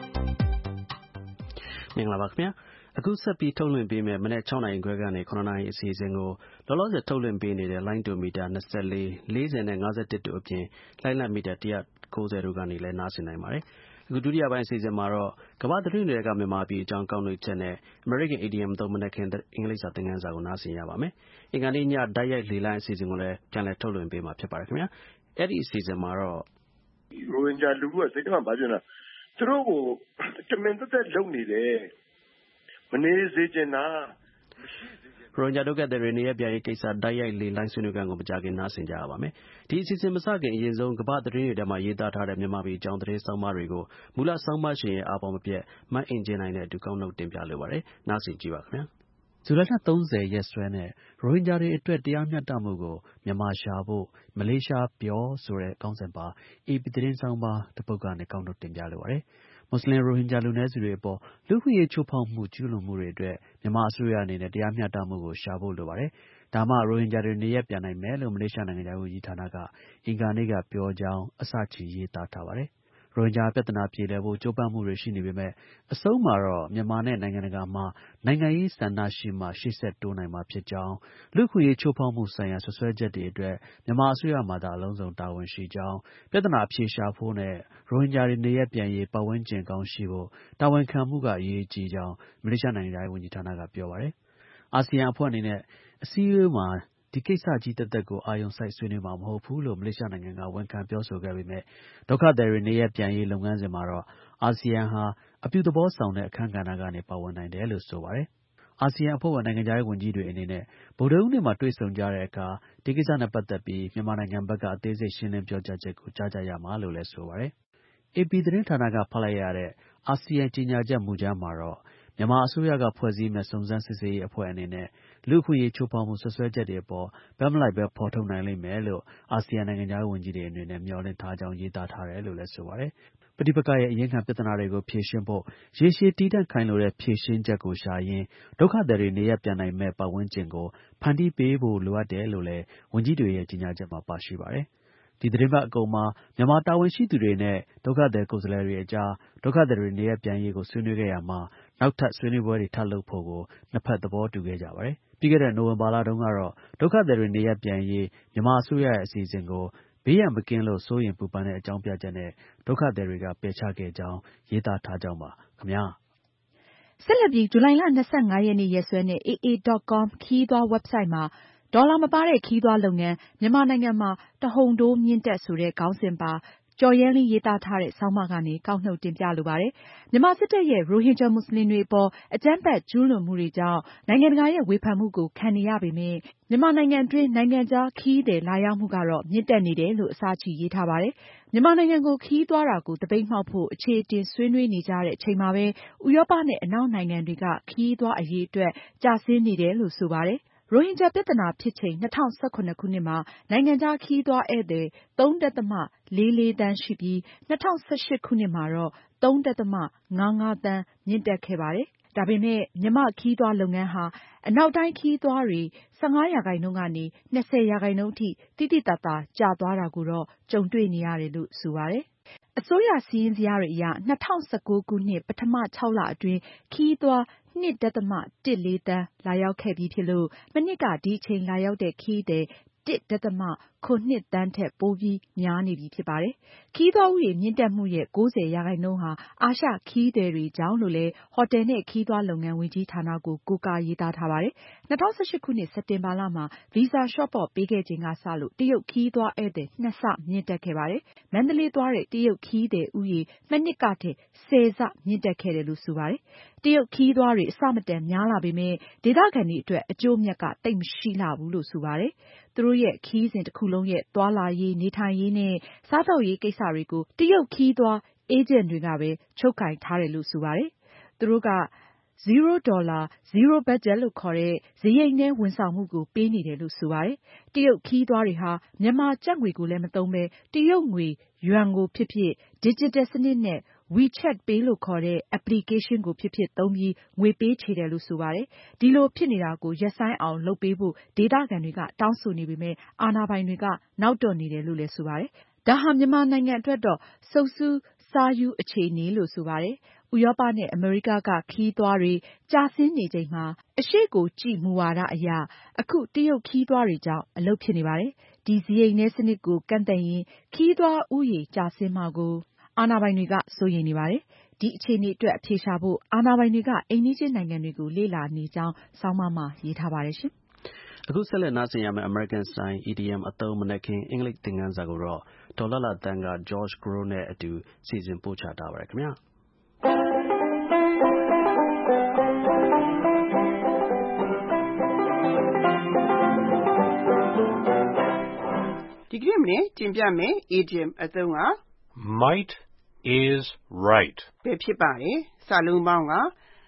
မင်္ဂလာပါခင်ဗျာ။အခုဆက်ပြီးထုတ်လွှင့်ပေးမယ့်မနက်6နာရီခွဲကနေ9နာရီအစီအစဉ်ကိုလောလောဆယ်ထုတ်လွှင့်ပေးနေတဲ့လိုင်းဒိုမီတာ24, 40နဲ့51တို့အပြင်လိုင်းလက်မီတာ190တို့ကနေလည်းနားဆင်နိုင်ပါတယ်။အခုဒုတိယပိုင်းအစီအစဉ်မှာတော့ကမ္ဘာသတင်းတွေကမြန်မာပြည်အကြောင်းကောက်နှုတ်ချက်နဲ့ American Idiom သုံးမနက်ခင်းအင်္ဂလိပ်စာသင်ခန်းစာကိုနားဆင်ရပါမယ်။အင်္ဂါနေ့ညတိုက်ရိုက်လေလိုင်းအစီအစဉ်ကိုလည်းပြန်လည်ထုတ်လွှင့်ပေးမှာဖြစ်ပါတယ်ခင်ဗျာ။အဲ့ဒီအစီအစဉ်မှာတော့ရိုဟင်ဂျာလူထုကစိတ်ထဲမှာဘာပြောလဲသူတို့ကိုတမင်သက်လုပ်နေတယ်မနေစေချင်တာရိုဟင်ဂျာဒုက္ခသည်တွေနေရပြန်ရေးကိစ္စတိုက်ရိုက်လေလိုင်းဆွေးနွေးခန်းကိုမကြခင်နားဆင်ကြရပါမယ်။ဒီအစီအစဉ်မစခင်အရင်ဆုံးကမ္ဘာသတင်းတွေထဲမှာရေးသားထားတဲ့မြန်မာပြည်အကြောင်းသတင်းဆောင်းပါးတွေကိုမူလဆောင်းပါးရှင်ရဲ့အားပေါင်းမပြတ်မအင်ဂျင်နိုင်တဲ့တူကောက်နှုတ်တင်ပြလိုပါတယ်။နားဆင်ကြည့်ပါခင်ဗျာ။ဇူလိုင်လ 30 ရက်စွဲနဲ့ရိုဟင်ဂျာတွေအတွက်တရားမျှတမှုကိုမြန်မာရှာဖို့မလေးရှားပြောဆိုတဲ့ခေါင်းစဉ်ပါ AP သတင်းဆောင်းပါးတစ်ပုဒ်ကနေကောက်နှုတ်တင်ပြလိုပါတယ်။မွတ်စလင်ရိုဟင်ဂျာလူနည်းစုတွေအပေါ်လူ့အခွင့်အရေးချိုးဖောက်မှုကျူးလွန်မှုတွေအတွက်မြန်မာအစိုးရအနေနဲ့တရားမျှတမှုကိုရှာဖို့လိုပါတယ်။ဒါမှရိုဟင်ဂျာတွေနေရပ်ပြန်နိုင်မယ်လို့မလေးရှားနိုင်ငံခြားရေးဝန်ကြီးဌာနကအင်္ဂါနေ့ကပြောကြောင်းအစချီရေးသားထားပါတယ်။ရိုဟင်ဂျာပြဿနာပြေလည်ဖို့ကြိုးပမ်းမှုတွေရှိနေပေမဲ့အဆုံးမှာတော့မြန်မာနဲ့နိုင်ငံတကာမှာနိုင်ငံရေးဆန္ဒရှိမှရှေ့ဆက်တိုးနိုင်မှာဖြစ်ကြောင်းလူ့အခွင့်အရေးချိုးဖောက်မှုဆိုင်ရာဆွဆွဲချက်တွေအတွက်မြန်မာအစိုးရမှာသာအလုံးစုံတာဝန်ရှိကြောင်းပြဿနာအဖြေရှာဖို့နဲ့ရိုဟင်ဂျာတွေနေရပ်ပြန်ရေးပတ်ဝန်းကျင်ကောင်းရှိဖို့တာဝန်ခံမှုကအရေးကြီးကြောင်းမလေးရှားနိုင်ငံခြားရေးဝန်ကြီးဌာနကပြောပါတယ်။အာဆီယံအဖွဲ့အနေနဲ့အစည်းအဝေးမှာဒီကိစ္စကြီးသက်သက်ကိုအာရုံစိုက်ဆွေးနွေးမှာမဟုတ်ဘူးလို့မလေးရှားနိုင်ငံကဝန်ခံပြောဆိုခဲ့ပေမဲ့ဒုက္ခသည်တွေနေရပ်ပြန်ရေးလုပ်ငန်းစဉ်မှာတော့အာဆီယံဟာအပြုသဘောဆောင်တဲ့အခန်းကဏ္ဍကနေပါဝင်နိုင်တယ်လို့ဆိုပါတယ်။အာဆီယံအဖွဲ့ဝင်နိုင်ငံခြားရေးဝန်ကြီးတွေအနေနဲ့ဗုဒ္ဓဟူးနေ့မှာတွေ့ဆုံကြတဲ့အခါဒီကိစ္စနဲ့ပတ်သက်ပြီးမြန်မာနိုင်ငံဘက်ကအသေးစိတ်ရှင်းလင်းပြောကြားချက်ကိုကြားကြရမှာလို့လည်းဆိုပါတယ်။ AP သတင်းဌာနကဖတ်လိုက်ရတဲ့အာဆီယံကြေညာချက်မူကြမ်းမှာတော့မြန်မာအစိုးရကဖွဲ့စည်းမဲ့စုံစမ်းစစ်ဆေးရေးအဖွဲ့အနေနဲ့လူ့အခွင့်အရေးချိုးဖောက်မှုဆွဆွဲချက်တွေအပေါ်ဘက်မလိုက်ပဲဖော်ထုတ်နိုင်လိမ့်မယ်လို့အာဆီယံနိုင်ငံခြားရေးဝန်ကြီးတွေအနေနဲ့မျှော်လင့်ထားကြောင်းရေးသားထားတယ်လို့လည်းဆိုပါတယ်။ပဋိပက္ခရဲ့အရင်းခံပြဿနာတွေကိုဖြေရှင်းဖို့ရေရှည်တည်တံ့ခိုင်လိုတဲ့ဖြေရှင်းချက်ကိုရှာရင်းဒုက္ခသည်တွေနေရပ်ပြန်နိုင်မဲ့ပတ်ဝန်းကျင်ကိုဖန်တီးပေးဖို့လိုအပ်တယ်လို့လည်းဝန်ကြီးတွေရဲ့ကြေညာချက်မှာပါရှိပါတယ်။ဒီသတင်းပတ်အကုန်မှာမြန်မာတာဝန်ရှိသူတွေနဲ့ဒုက္ခသည်ကိုယ်စားလှယ်တွေအကြားဒုက္ခသည်တွေနေရပ်ပြန်ရေးကိုဆွေးနွေးခဲ့ရမှာနောက်ထပ်ဆွေးနွေးပွဲတွေထပ်လုပ်ဖို့ကိုနှစ်ဖက်သဘောတူခဲ့ကြပါတယ်။ပြီးခဲ့တဲ့နိုဝင်ဘာလတုန်းကတော့ဒုက္ခသည်တွေနေရပ်ပြန်ရေးမြန်မာအစိုးရရဲ့အစီအစဉ်ကိုဘေးရန်မကင်းလို့စိုးရိမ်ပူပန်တဲ့အကြောင်းပြချက်နဲ့ဒုက္ခသည်တွေကပယ်ချခဲ့ကြောင်းရေးသားထားကြောင်းပါခင်ဗျာ။ဆက်လက်ပြီးဇူလိုင်လ 25 ရက်နေ့ရက်စွဲနဲ့ AA.com ခရီးသွား website မှာဒေါ်လာမပါတဲ့ခရီးသွားလုပ်ငန်းမြန်မာနိုင်ငံမှာတဟုန်တိုးမြင့်တက်ဆိုတဲ့ခေါင်းစဉ်ပါကျော်ရဲလင်းရေးသားထားတဲ့ဆောင်းပါးကနေကောက်နှုတ်တင်ပြလိုပါတယ်။မြန်မာစစ်တပ်ရဲ့ရိုဟင်ဂျာမွတ်စလင်တွေအပေါ်အကြမ်းဖက်ကျူးလွန်မှုတွေကြောင့်နိုင်ငံတကာရဲ့ဝေဖန်မှုကိုခံနေရပေမဲ့မြန်မာနိုင်ငံတွင်းနိုင်ငံခြားခရီးသည်လာရောက်မှုကတော့မြင့်တက်နေတယ်လို့အစချီရေးထားပါတယ်။မြန်မာနိုင်ငံကိုခရီးသွားတာကိုသပိတ်မှောက်ဖို့အခြေအတင်ဆွေးနွေးနေကြတဲ့အချိန်မှာပဲဥရောပနဲ့အနောက်နိုင်ငံတွေကခရီးသွားအရေအတွက်ကျဆင်းနေတယ်လို့ဆိုပါတယ်။ရိုဟင်ဂျာပြဿနာဖြစ်ချိန်2017ခုနှစ်မှာနိုင်ငံခြားခရီးသွားဧည့်သည် 3.44 သန်းရှိပြီး2018ခုနှစ်မှာတော့ 3.55 သန်းမြင့်တက်ခဲ့ပါတယ်။ဒါပေမဲ့မြန်မာ့ခရီးသွားလုပ်ငန်းဟာအနောက်တိုင်းခရီးသွားတွေ15 ရာခိုင်နှုန်းကနေ20 ရာခိုင်နှုန်းအထိသိသိသာသာကျသွားတာကိုတော့ကြုံတွေ့နေရတယ်လို့ဆိုပါတယ်။အစိုးရစာရင်းဇယားတွေအရ2019ခုနှစ်ပထမ6လအတွင်းခရီးသွား 2.14 သန်းလာရောက်ခဲ့ပြီးဖြစ်လို့မနှစ်ကဒီအချိန်လာရောက်တဲ့ခရီးသည် 1.72 သန်းထက်ပိုပြီးများနေပြီဖြစ်ပါတယ်။ခရီးသွားဦးရေမြင့်တက်မှုရဲ့90 ရာခိုင်နှုန်းဟာအာရှခရီးသည်တွေကြောင့်လို့လည်းဟိုတယ်နဲ့ခရီးသွားလုပ်ငန်းဝန်ကြီးဌာနကိုကိုးကားရေးသားထားပါတယ်။2018ခုနှစ်စက်တင်ဘာလမှာဗီဇာလျှော့ပေါ့ပေးခဲ့ချိန်ကစလို့တရုတ်ခရီးသွားဧည့်သည်2 ဆမြင့်တက်ခဲ့ပါတယ်။မန္တလေးသွားတဲ့တရုတ်ခရီးသည်ဦးရေမနှစ်ကထက်10 ဆမြင့်တက်ခဲ့တယ်လို့ဆိုပါတယ်။တရုတ်ခရီးသွားတွေအဆမတန်များလာပေမဲ့ဒေသခံတွေအတွက်အကျိုးအမြတ်ကသိပ်မရှိလှဘူးလို့ဆိုပါတယ်။သူတို့ရဲ့ခရီးစဉ်တစ်ခုလုံးရဲ့သွားလာရေးနေထိုင်ရေးနဲ့စားသောက်ရေးကိစ္စတွေကိုတရုတ်ခရီးသွားအေဂျင့်တွေကပဲချုပ်ကိုင်ထားတယ်လို့ဆိုပါတယ်။သူတို့က$0 zero budget လို့ခေါ်တဲ့စရိတ်နဲ့ဝန်ဆောင်မှုကိုပေးနေတယ်လို့ဆိုပါတယ်။တရုတ်ခရီးသွားတွေဟာမြန်မာကျပ်ငွေကိုလည်းမသုံးဘဲတရုတ်ငွေယွမ်ကိုဖြစ်ဖြစ် digital စနစ်နဲ့ WeChat Pay လို့ခေါ်တဲ့ application ကိုဖြစ်ဖြစ်သုံးပြီးငွေပေးချေတယ်လို့ဆိုပါတယ်။ဒီလိုဖြစ်နေတာကိုရပ်ဆိုင်းအောင်လုပ်ပေးဖို့ဒေသခံတွေကတောင်းဆိုနေပေမဲ့အာဏာပိုင်တွေကနောက်တွန့်နေတယ်လို့လည်းဆိုပါတယ်။ဒါဟာမြန်မာနိုင်ငံအတွက်တော့စုတ်စူးစားယူအခြေအနေလို့ဆိုပါတယ်။ဥရောပနဲ့အမေရိကကခရီးသွားတွေကျဆင်းနေချိန်မှာအရှေ့ကိုကြည့်မူဝါဒအရအခုတရုတ်ခရီးသွားတွေကြောင့်အလုပ်ဖြစ်နေပါတယ်။ဒီစရိတ်နဲ့စနစ်ကိုကန့်သတ်ရင်ခရီးသွားဦးရေကျဆင်းမှာကိုအာဏာပိုင်တွေကစိုးရိမ်နေပါတယ်။ဒီအခြေအနေအတွက်အဖြေရှာဖို့အာဏာပိုင်တွေကအိမ်နီးချင်းနိုင်ငံတွေကိုလေ့လာနေကြောင်းဆောင်းပါးမှာရေးထားပါတယ်ရှင်။အခုဆက်လက်နားဆင်ရမယ့် American Style EDM အသုံးမနက်ခင်းအင်္ဂလိပ်သင်ခန်းစာကိုတော့ဒေါ်လာတန်းက George Gros နဲ့အတူစီစဉ်ပို့ချထားပါတယ်ခင်ဗျာ။ဒီကနေ့မနေ့တင်ပြမယ် idiom အသုံးက Might is right ပဲဖြစ်ပါတယ်။စာလုံးပေါင်းက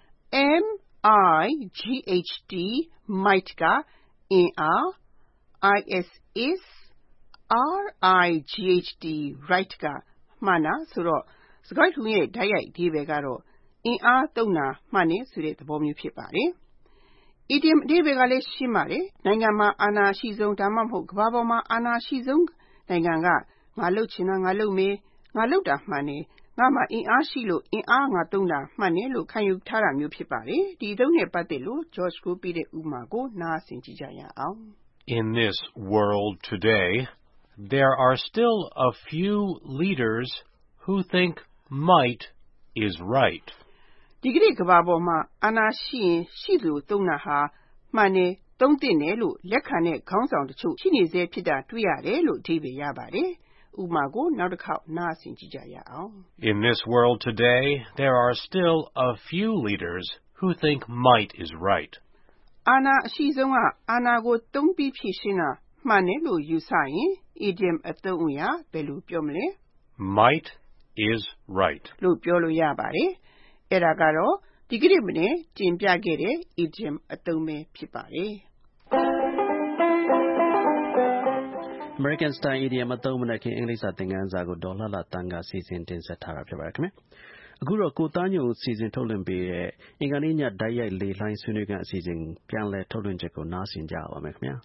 MIGHT might ကအင်အား is RIGHT right ကမှန်တာဆိုတော့စကားထုံးရဲ့တိုက်ရိုက်အဓိပ္ပာယ်ကတော့အင်အားသုံးတာမှန်တယ်ဆိုတဲ့သဘောမျိုးဖြစ်ပါတယ်။ idiom အဓိပ္ပာယ်ကလည်းရှင်းပါတယ်။နိုင်ငံမှာအာဏာရှိဆုံးဒါမှမဟုတ်ကမ္ဘာပေါ်မှာအာဏာရှိဆုံးနိုင်ငံကငါလုပ်ချင်တာငါလုပ်မယ်ငါလုပ်တာမှန်တယ်ငါမှာအင်အားရှိလို့အင်အားငါသုံးတာမှန်တယ်လို့ခံယူထားတာမျိုးဖြစ်ပါတယ်။ဒီအသုံးနဲ့ပတ်သက်လို့ George ကိုပြတဲ့ဥပမာကိုနားဆင်ကြည့်ကြရအောင်။ In this world today, there are still a few leaders who think might is right. ဒီကနေ့ကမ္ဘာပေါ်မှာအာဏာရှိရင်ရှိသလိုသုံးတာဟာမှန်တယ်သုံးသင့်တယ်လို့လက်ခံတဲ့ခေါင်းဆောင်တချို့ရှိနေစေဖြစ်တာတွေ့ရတယ်လို့အဓိပ္ပာယ်ရပါတယ်။ဥပမာကိုနောက်တစ်ခေါက်နားဆင်ကြည့်ကြရအောင် In this world today, there are still a few leaders who think might is right. အာဏာအရှိဆုံးကအာဏာကိုသုံးပြီးဖြည့်ရှင်းတာမှန်တယ်လို့ယူဆရင် idiom အသုံးအရာဘယ်လိုပြောမလဲ Might is right လို့ပြောလို့ရပါတယ်။အဲ့ဒါကတော့ဒီကနေ့မနေ့တင်ပြခဲ့တဲ့ idiom အသုံးပဲဖြစ်ပါတယ်။ American Style EDM အသုံးမနက်ခင်းအင်္ဂလိပ်စာသင်ခန်းစာကိုဒေါ်လှတန်းကစီစဉ်တင်ဆက်ထားတာဖြစ်ပါတယ်ခင်ဗျာ။အခုတော့ကိုသားညွန့်စီစဉ်ထုတ်လွှင့်ပေးတဲ့အင်္ဂါနေ့ညတိုက်ရိုက်လေလှိုင်းဆွေးနွေးခန်းအစီအစဉ်ပြန်လည်ထုတ်လွှင့်ချက်ကိုနားဆင်ကြပါမယ်ခင်ဗျာ။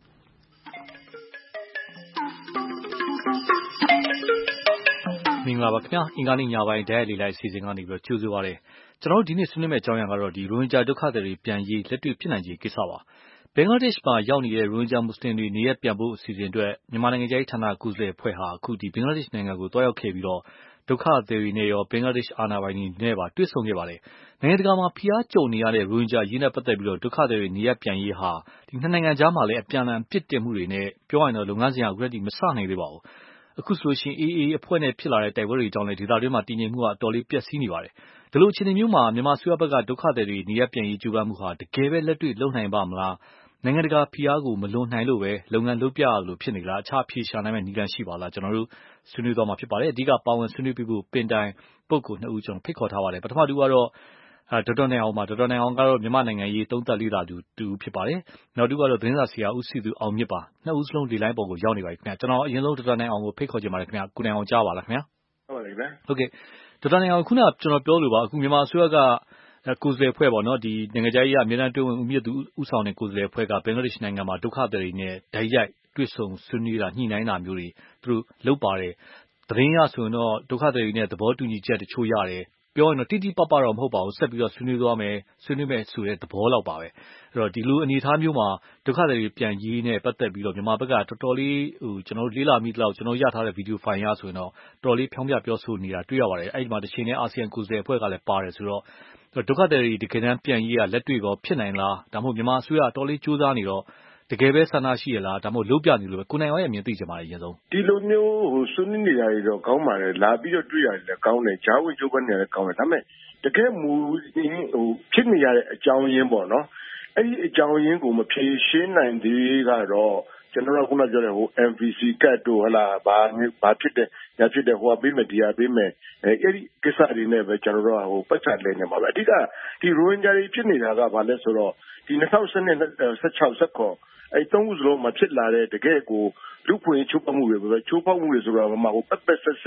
မင်္ဂလာပါခင်ဗျာအင်္ဂါနေ့ညပိုင်းတိုက်ရိုက်လေလှိုင်းအစီအစဉ်ကနေပြီးတော့ကြိုဆိုပါရစေ။ကျွန်တော်တို့ဒီနေ့ဆွေးနွေးမယ့်အကြောင်းအရာကတော့ဒီရိုဟင်ဂျာဒုက္ခသည်တွေပြန်ရေးလက်တွေ့ဖြစ်နိုင်ခြေကိစ္စပါ။ဘင်္ဂလားဒေ့ရှ်မှာရောက်နေတဲ့ရိုဟင်ဂျာမွတ်စလင်တွေနေရပ်ပြန်ဖို့အစီအစဉ်အတွက်မြန်မာနိုင်ငံရေးဌာနကုစလေအဖွဲ့ဟာအခုဒီဘင်္ဂလားဒေ့ရှ်နိုင်ငံကိုတွားရောက်ခဲ့ပြီးတော့ဒုက္ခသည်တွေနဲ့ရောဘင်္ဂလားဒေ့ရှ်အာဏာပိုင်တွေနဲ့ပါတွေ့ဆုံခဲ့ပါတယ်။နိုင်ငံတကာမှာဖိအားကြုံနေရတဲ့ရိုဟင်ဂျာရေးနဲ့ပတ်သက်ပြီးတော့ဒုက္ခသည်တွေနေရပ်ပြန်ရေးဟာဒီနှစ်နိုင်ငံကြားမှာလည်းအပြန်အလှန်ပြစ်တင်မှုတွေနဲ့ပြောရရင်တော့လုပ်ငန်းစဉ်ကအခုတည်းမစနိုင်သေးပါဘူး။အခုဆိုရှင် AA အဖွဲ့နဲ့ဖြစ်လာတဲ့တိုက်ပွဲတွေကြောင့်လည်းဒေသတွင်းမှာတည်ငြိမ်မှုကအတော်လေးပျက်စီးနေပါတယ်။ဒီလိုအခြေအနေမျိုးမှာမြန်မာအစိုးရဘက်ကဒုက္ခသည်တွေနေရပ်ပြန်ရေးကြိုးပမ်းမှုဟာတကယ်ပဲလက်တွေ့လုပ်နိုင်ပါမလား။နိုင်ငံတကာဖိအားကိုမလွန်နိုင်လို့ပဲလုပ်ငန်းလုပ်ပြရလို့ဖြစ်နေကြလားအခြားဖြေရှာနိုင်မယ့်နည်းလမ်းရှိပါလားကျွန်တော်တို့ဆွေးနွေးသွားမှာဖြစ်ပါတယ်အဓိကပါဝင်ဆွေးနွေးပြဖို့ပင်တိုင်ပုဂ္ဂိုလ်2ဦးကျွန်တော်ဖိတ်ခေါ်ထားပါတယ်ပထမတူကတော့ဒေါက်တာနိုင်အောင်ပါဒေါက်တာနိုင်အောင်ကတော့မြန်မာနိုင်ငံရေးသုံးသပ်လေ့လာသူတူဖြစ်ပါတယ်နောက်တူကတော့သတင်းစာဆရာဦးစီသူအောင်မြင့်ပါနှစ်ဦးစလုံးဒီလိုင်းပေါ်ကိုရောက်နေပါပြီခင်ဗျာကျွန်တော်အရင်ဆုံးဒေါက်တာနိုင်အောင်ကိုဖိတ်ခေါ်ချင်ပါတယ်ခင်ဗျာကိုနိုင်အောင်ကြားပါလားခင်ဗျာဟုတ်ပါတယ်ခင်ဗျာဟုတ်ကဲ့ဒေါက်တာနိုင်အောင်ခုနကကျွန်တော်ပြောလို့ပါအခုမြန်မာအစိုးရကကိုယ်စားလှယ်အဖွဲ့ပေါ့နော်ဒီနိုင်ငံခြားရေးအမြဲတမ်းတွဲဝင်ဦးမြင့်သူဦးဆောင်တဲ့ကိုယ်စားလှယ်အဖွဲ့ကဘင်္ဂလားဒေ့ရှ်နိုင်ငံမှာဒုက္ခသည်တွေနဲ့ဓာတ်ရိုက်တွေ့ဆုံဆွေးနွေးတာညှိနှိုင်းတာမျိုးတွေသူတို့လုပ်ပါတယ်သတင်းရဆိုရင်တော့ဒုက္ခသည်တွေနဲ့သဘောတူညီချက်တချို့ရတယ်ပြောရင်တော့တိတိပပတော့မဟုတ်ပါဘူးဆက်ပြီးတော့ဆွေးနွေးသွားမယ်ဆွေးနွေးမယ်ဆိုတဲ့သဘောလောက်ပါပဲအဲ့တော့ဒီလိုအနေအထားမျိုးမှာဒုက္ခသည်တွေပြန်ရေးနဲ့ပတ်သက်ပြီးတော့မြန်မာဘက်ကတော်တော်လေးကျွန်တော်တို့လေးလာမိတော့ကျွန်တော်ရထားတဲ့ဗီဒီယိုဖိုင်ရဆိုရင်တော့တော်တော်လေးဖြောင်းပြပြောဆိုနေတာတွေ့ရပါတယ်အဲ့ဒီမှာတစ်ချိန်နဲ့အာဆီယံကိုယ်စားလှယ်အဖွဲ့ကလည်းပါတယ်ဆိုတော့ဒုက္ခသည်တွေတကယ်တမ်းပြန်ရေးကလက်တွေ့ကောဖြစ်နိုင်လားဒါမှမဟုတ်မြန်မာအစိုးရတော်လေးစူးစမ်းနေတော့တကယ်ပဲဆန္ဒရှိရလားဒါမှမဟုတ်လုပ်ပြနေလို့ပဲကိုနိုင်ရောရဲ့အမြင်သိချင်ပါတယ်အရင်ဆုံးဒီလိုမျိုးဆွေးနွေးနေတာတွေတော့ကောင်းပါတယ်လာပြီးတော့တွေ့ရတယ်လည်းကောင်းတယ်ဂျားဝင်ကျုပ်ကနေလည်းကောင်းတယ်ဒါပေမဲ့တကယ်မူဖြစ်နေရတဲ့အကြောင်းရင်းပေါ့နော်အဲ့ဒီအကြောင်းရင်းကိုမဖြေရှင်းနိုင်သေးကတော့ကျွန်တော်ကခုနပြောတဲ့MVC ကတ်တို့ဟလာဘာဖြစ်တယ်ညာဖြစ်တယ်ဟိုပေးမယ်ဒီဟာပေးမယ်အဲ့ဒီကိစ္စတွေနဲ့ပဲကျွန်တော်တို့ပတ်သက်လဲနေမှာပဲအဓိကဒီရိုဟင်ဂျာတွေဖြစ်နေတာကဘာလဲဆိုတော့ဒီ2016အဲ့3ခုစလုံးမှာဖြစ်လာတဲ့တကယ်ကိုလူခွင့်ချိုးဖောက်မှုတွေပဲချိုးဖောက်မှုတွေဆိုတော့ပတ်ဆက်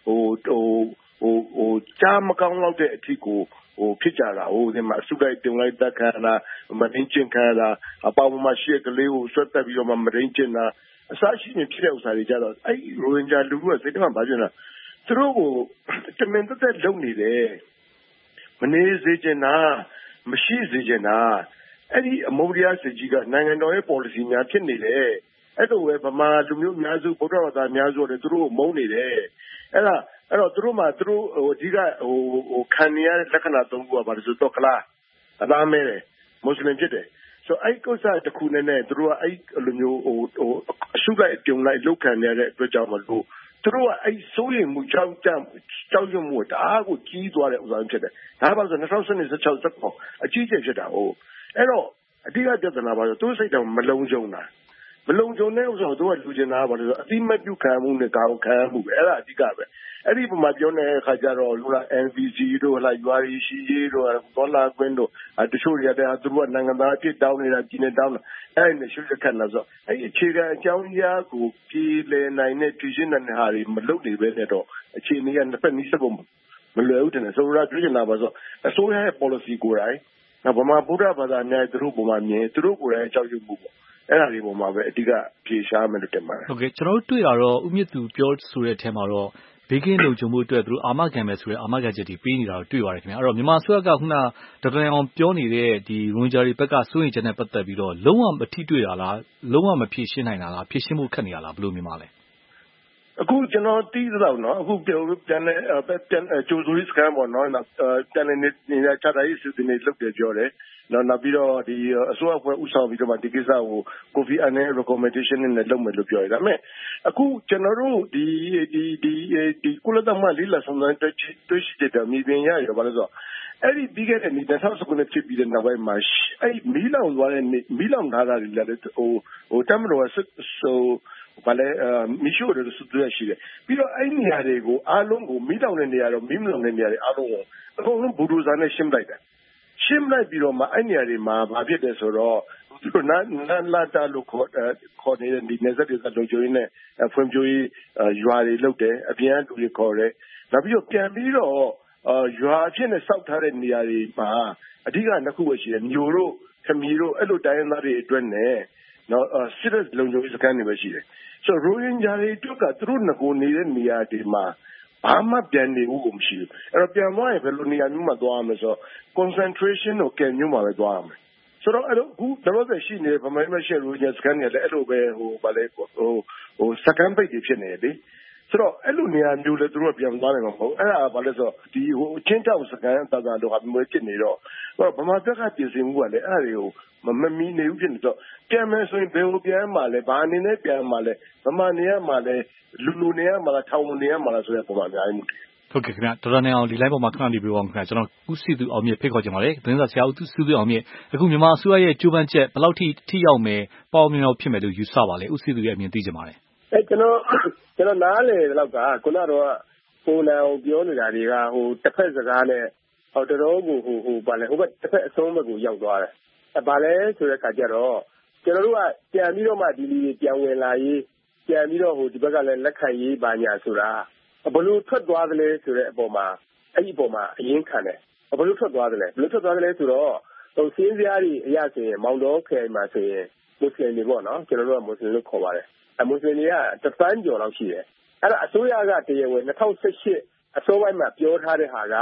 ကြားမကောင်းတော့တဲ့အထီကိုဖြစ်ကြတာဒီမှာစုလိုက်တင်လိုက်တက်ခါလာမရင်းချင်းခါလာအပေါင်းမရှိကလေးကိုဆွတ်တက်ပြီးတော့မရင်းချင်းတာအစားရှိနေဖြစ်တဲ့ဥစ္စာတွေကြတော့အဲ့ရိုဟင်ဂျာလူမျိုးစိတ်ထဲမှာဘာဖြစ်လဲသူတို့ကိုတမင်သက်လုံနေတယ်မနေစေချင်တာမရှိစေချင်တာအဲ့ဒီအမောရိယစစ်ကြီးကနိုင်ငံတော်ရဲ့ policy များဖြစ်နေတယ်အဲ့တော့ဗမာလူမျိုးများစုဗုဒ္ဓဘာသာများစုတွေသူတို့ကိုမုန်းနေတယ်အဲ့တော့သူတို့မှသူတို့အဓိကခံနေရတဲ့လက္ခဏာ၃ခုကဘာလဲဆိုတော့ကလားအသားမဲတယ်မွတ်စလင်ဖြစ်တယ်ဆိုအဲ့ကိစ္စတစ်ခုနဲ့သူတို့ကအဲ့လိုမျိုးအရှုလိုက်ပြုံလိုက်လောက်ခံရတဲ့အတွက်ကြောင့်မလို့သူတို့ကအဲ့စိုးရိမ်မှုကြောက်ရွံ့မှုတအားကိုကြီးသွားတဲ့ဥစ္စာဖြစ်တယ်ဒါပါဆို2016အကြီးကျယ်ဖြစ်တာအဲ့တော့အဓိကပြဿနာပါဆိုသူစိတ်တော်မလုံးကြုံတာမလုံခြုံတဲ့ဥစ္စာကိုသူကလူကျင်တာပါလို့ဆိုအတိမတ်ပြုခံမှုနဲ့ကောင်းခံမှုပဲအဲ့ဒါအဓိကပဲအဲ့ဒီပုံမှာပြောနေတဲ့အခါကျတော့လူက NVC တို့လာရွာရီရှိရေးတို့ဒေါ်လာကွင်းတို့တချို့ရတဲ့သူတို့ကနိုင်ငံသားအဖြစ်တောင်းနေတာပြည်နေတောင်းတာအဲ့ဒီရှုပ်ခက်လာဆိုအဲ့ဒီအခြေခံအကြောင်းအရာကိုပြည်လည်နိုင်တဲ့ပြည်ရှင်းတဲ့ဟာတွေမလုပ်နေပဲနဲ့တော့အခြေအနေကတစ်ဖက်နီးစပ်ဖို့မလွယ်ဘူးတဲ့ဆိုတော့ပြည်နေတာပါဆိုအစိုးရရဲ့ policy ကိုယ်တိုင်ဗမာဗုဒ္ဓဘာသာများသူတို့ပုံမှာမြင်သူတို့ကိုယ်တိုင်အကြောက်ရွံ့မှုပေါ့အဲ့ဒါဒီပုံမှာပဲအဓိကဖြေရှားမယ်လို့တင်ပါတယ်ဟုတ်ကဲ့ကျွန်တော်တို့တွေ့ရတော့ဦးမြင့်သူပြောဆိုတဲ့အထက်မှာတော့ဘေးကင်းလုံခြုံမှုအတွက်သူတို့အာမခံမယ်ဆိုတဲ့အာမခံချက်တွေပေးနေတာတော့တွေ့ရတယ်ခင်ဗျအဲ့တော့မြန်မာအစိုးရကခုနဒေါက်တာအောင်ပြောနေတဲ့ဒီရိုဟင်ဂျာတွေဘက်ကစိုးရိမ်ချက်နဲ့ပတ်သက်ပြီးတော့လုံးဝမထိတွေ့တာလားလုံးဝမဖြေရှင်းနိုင်တာလားဖြေရှင်းဖို့ခက်နေတာလားဘယ်လိုမြင်ပါလဲအခုကျွန်တော်တီးတော့နော်အခုပြန်ကြိုးစိုးစကန်ပေါ့နော်တန်နေချတာရေးစုတင်နေလုပ်တယ်ပြောတယ်နောက်ပြီးတော့ဒီအစိုးရအဖွဲ့ဥဆောင်ပြီးတော့ဒီကိစ္စကိုကိုဖီအန်ရဲ့ recommendation နဲ့လုပ်မယ်လို့ပြောရတာမဲ့အခုကျွန်တော်တို့ဒီကုလသမဂ္ဂလေးလာဆောင်တဲ့တွေ့ရှိတဲ့မြေပြင်ရရပါလို့ဆိုအဲ့ဒီပြီးခဲ့တဲ့2019ဖြစ်ပြီးတဲ့နောက်ပိုင်းမှာအဲ့မီးလောင်သွားတဲ့မီးလောင်ထားတာတွေလည်းတမတော်ဘာလဲမရှိတော့သူတို့ရှိတယ်ပြီးတော့အဲ့နေရာတွေကိုအားလုံးကိုမီးလောင်တဲ့နေရာတော့မီးမလောင်တဲ့နေရာတွေအားလုံးကိုအကုန်လုံးဘူဒိုဇာနဲ့ရှင်းလိုက်တယ်ရှင်းလိုက်ပြီးတော့မှအဲ့နေရာတွေမှာဘာဖြစ်တယ်ဆိုတော့သူတို့နာလာတာလို့ခေါ်နေတဲ့ဒီနေဆက်တွေလုံခြုံရေးနဲ့ဖွံ့ဖြိုးရေးရွာတွေလုပ်တယ်အပြင်လူတွေခေါ်တယ်နောက်ပြီးတော့ပြန်ပြီးတော့ရွာအဖြစ်နဲ့စောက်ထားတဲ့နေရာတွေမှာအဓိကနှစ်ခုပဲရှိတယ်မျိုးတို့ခမီတို့အဲ့လိုတိုင်းရင်းသားတွေအတွက်နဲ့နော်စစ်တပ်လုံခြုံရေးစခန်းတွေပဲရှိတယ်ဆိုတော့ရိုဟင်ဂျာတွေအတွက်ကသူတို့ငကိုနေတဲ့နေရာတွေမှာဘာမှပြန်နေဘူးကိုမရှိဘူးအဲ့တော့ပြန်သွားရင်ဘယ်လိုနေရာမျိုးမှာသွားရမလဲဆိုတော့ concentration ကိုကဲမျိုးမှာပဲသွားရမယ်ဆိုတော့အဲ့လိုအခုတော့ရှိနေဗမာမရှိရိုဟင်ဂျာစခန်းတွေလည်းအဲ့လိုပဲဗာလဲစကန်ပိတ်တွေဖြစ်နေတယ်လေဆိုတော့အဲ့လိုနေရာမျိုးလည်းသူတို့ပြန်သွားနိုင်မှာမဟုတ်အဲ့ဒါဗာလဲဆိုဒီချင်းတောင်စကန်တာတော့ဟာမျိုးဖြစ်နေတော့ဗမာဘက်ကပြင်ဆင်မှုကလည်းအဲ့ဒါတွေကိုမမီနေဘူးဖြစ်နေတော့ပြန်မယ်ဆိုရင်ဘယ်လိုပြန်မှာလဲဘာအနေနဲ့ပြန်မှာလဲဗမာနေရမှာလဲလူနေရမှာလားထောင်နေရမှာလားဆိုတဲ့ပုံမှာအများကြီးမှုတယ်ဟုတ်ကဲ့ခင်ဗျဒေါက်တာနေအောင်ဒီလိုင်းပေါ်မှာခဏနေပြီးတော့ခင်ဗျကျွန်တော်ဦးစီသူအောင်မြင့်ဖိတ်ခေါ်ချင်ပါတယ်သတင်းစာဆရာဦးစီသူအောင်မြင့်အခုမြန်မာအစိုးရရဲ့ကြိုးပမ်းချက်ဘယ်လောက်ထိရောက်မယ်ပေါ့မြောက်ဖြစ်မယ်လို့ယူဆပါလဲဦးစီသူရဲ့အမြင်သိချင်ပါတယ်ကျွန်တော်နားလေတော့ကခုနတော့ကိုလန်အောင်ပြောနေတာတွေကတစ်ဖက်စကားနဲ့တော်တော်ကိုဗာလဲဘက်တစ်ဖက်အဆုံးဘက်ကိုရောက်သွားတယ်ဗာလဲဆိုတဲ့အခါကျတော့ကျွန်တော်တို့ကပြန်ပြီးတော့မှဒီလူတွေပြန်ဝင်လာရေးပြန်ပြီးတော့ဒီဘက်ကလည်းလက်ခံရေးပါညာဆိုတာဘယ်လိုထွက်သွားသလဲဆိုတဲ့အပေါ်မှာအဲ့ဒီအပေါ်မှာအရင်ခံတယ်ဘယ်လိုထွက်သွားသလဲဆိုတော့စင်းစရာတွေအရဆိုရင်မောင်တော်ခရိုင်မှာဆိုရင်မွတ်စလင်တွေပေါ့နော်ကျွန်တော်တို့ကမွတ်စလင်လို့ခေါ်ပါတယ်မွတ်စလင်တွေကတစ်ပန်းကျော်လောက်ရှိတယ်အဲ့ဒါအစိုးရကတရားဝင်2018အစိုးရမှာပြောထားတဲ့ဟာက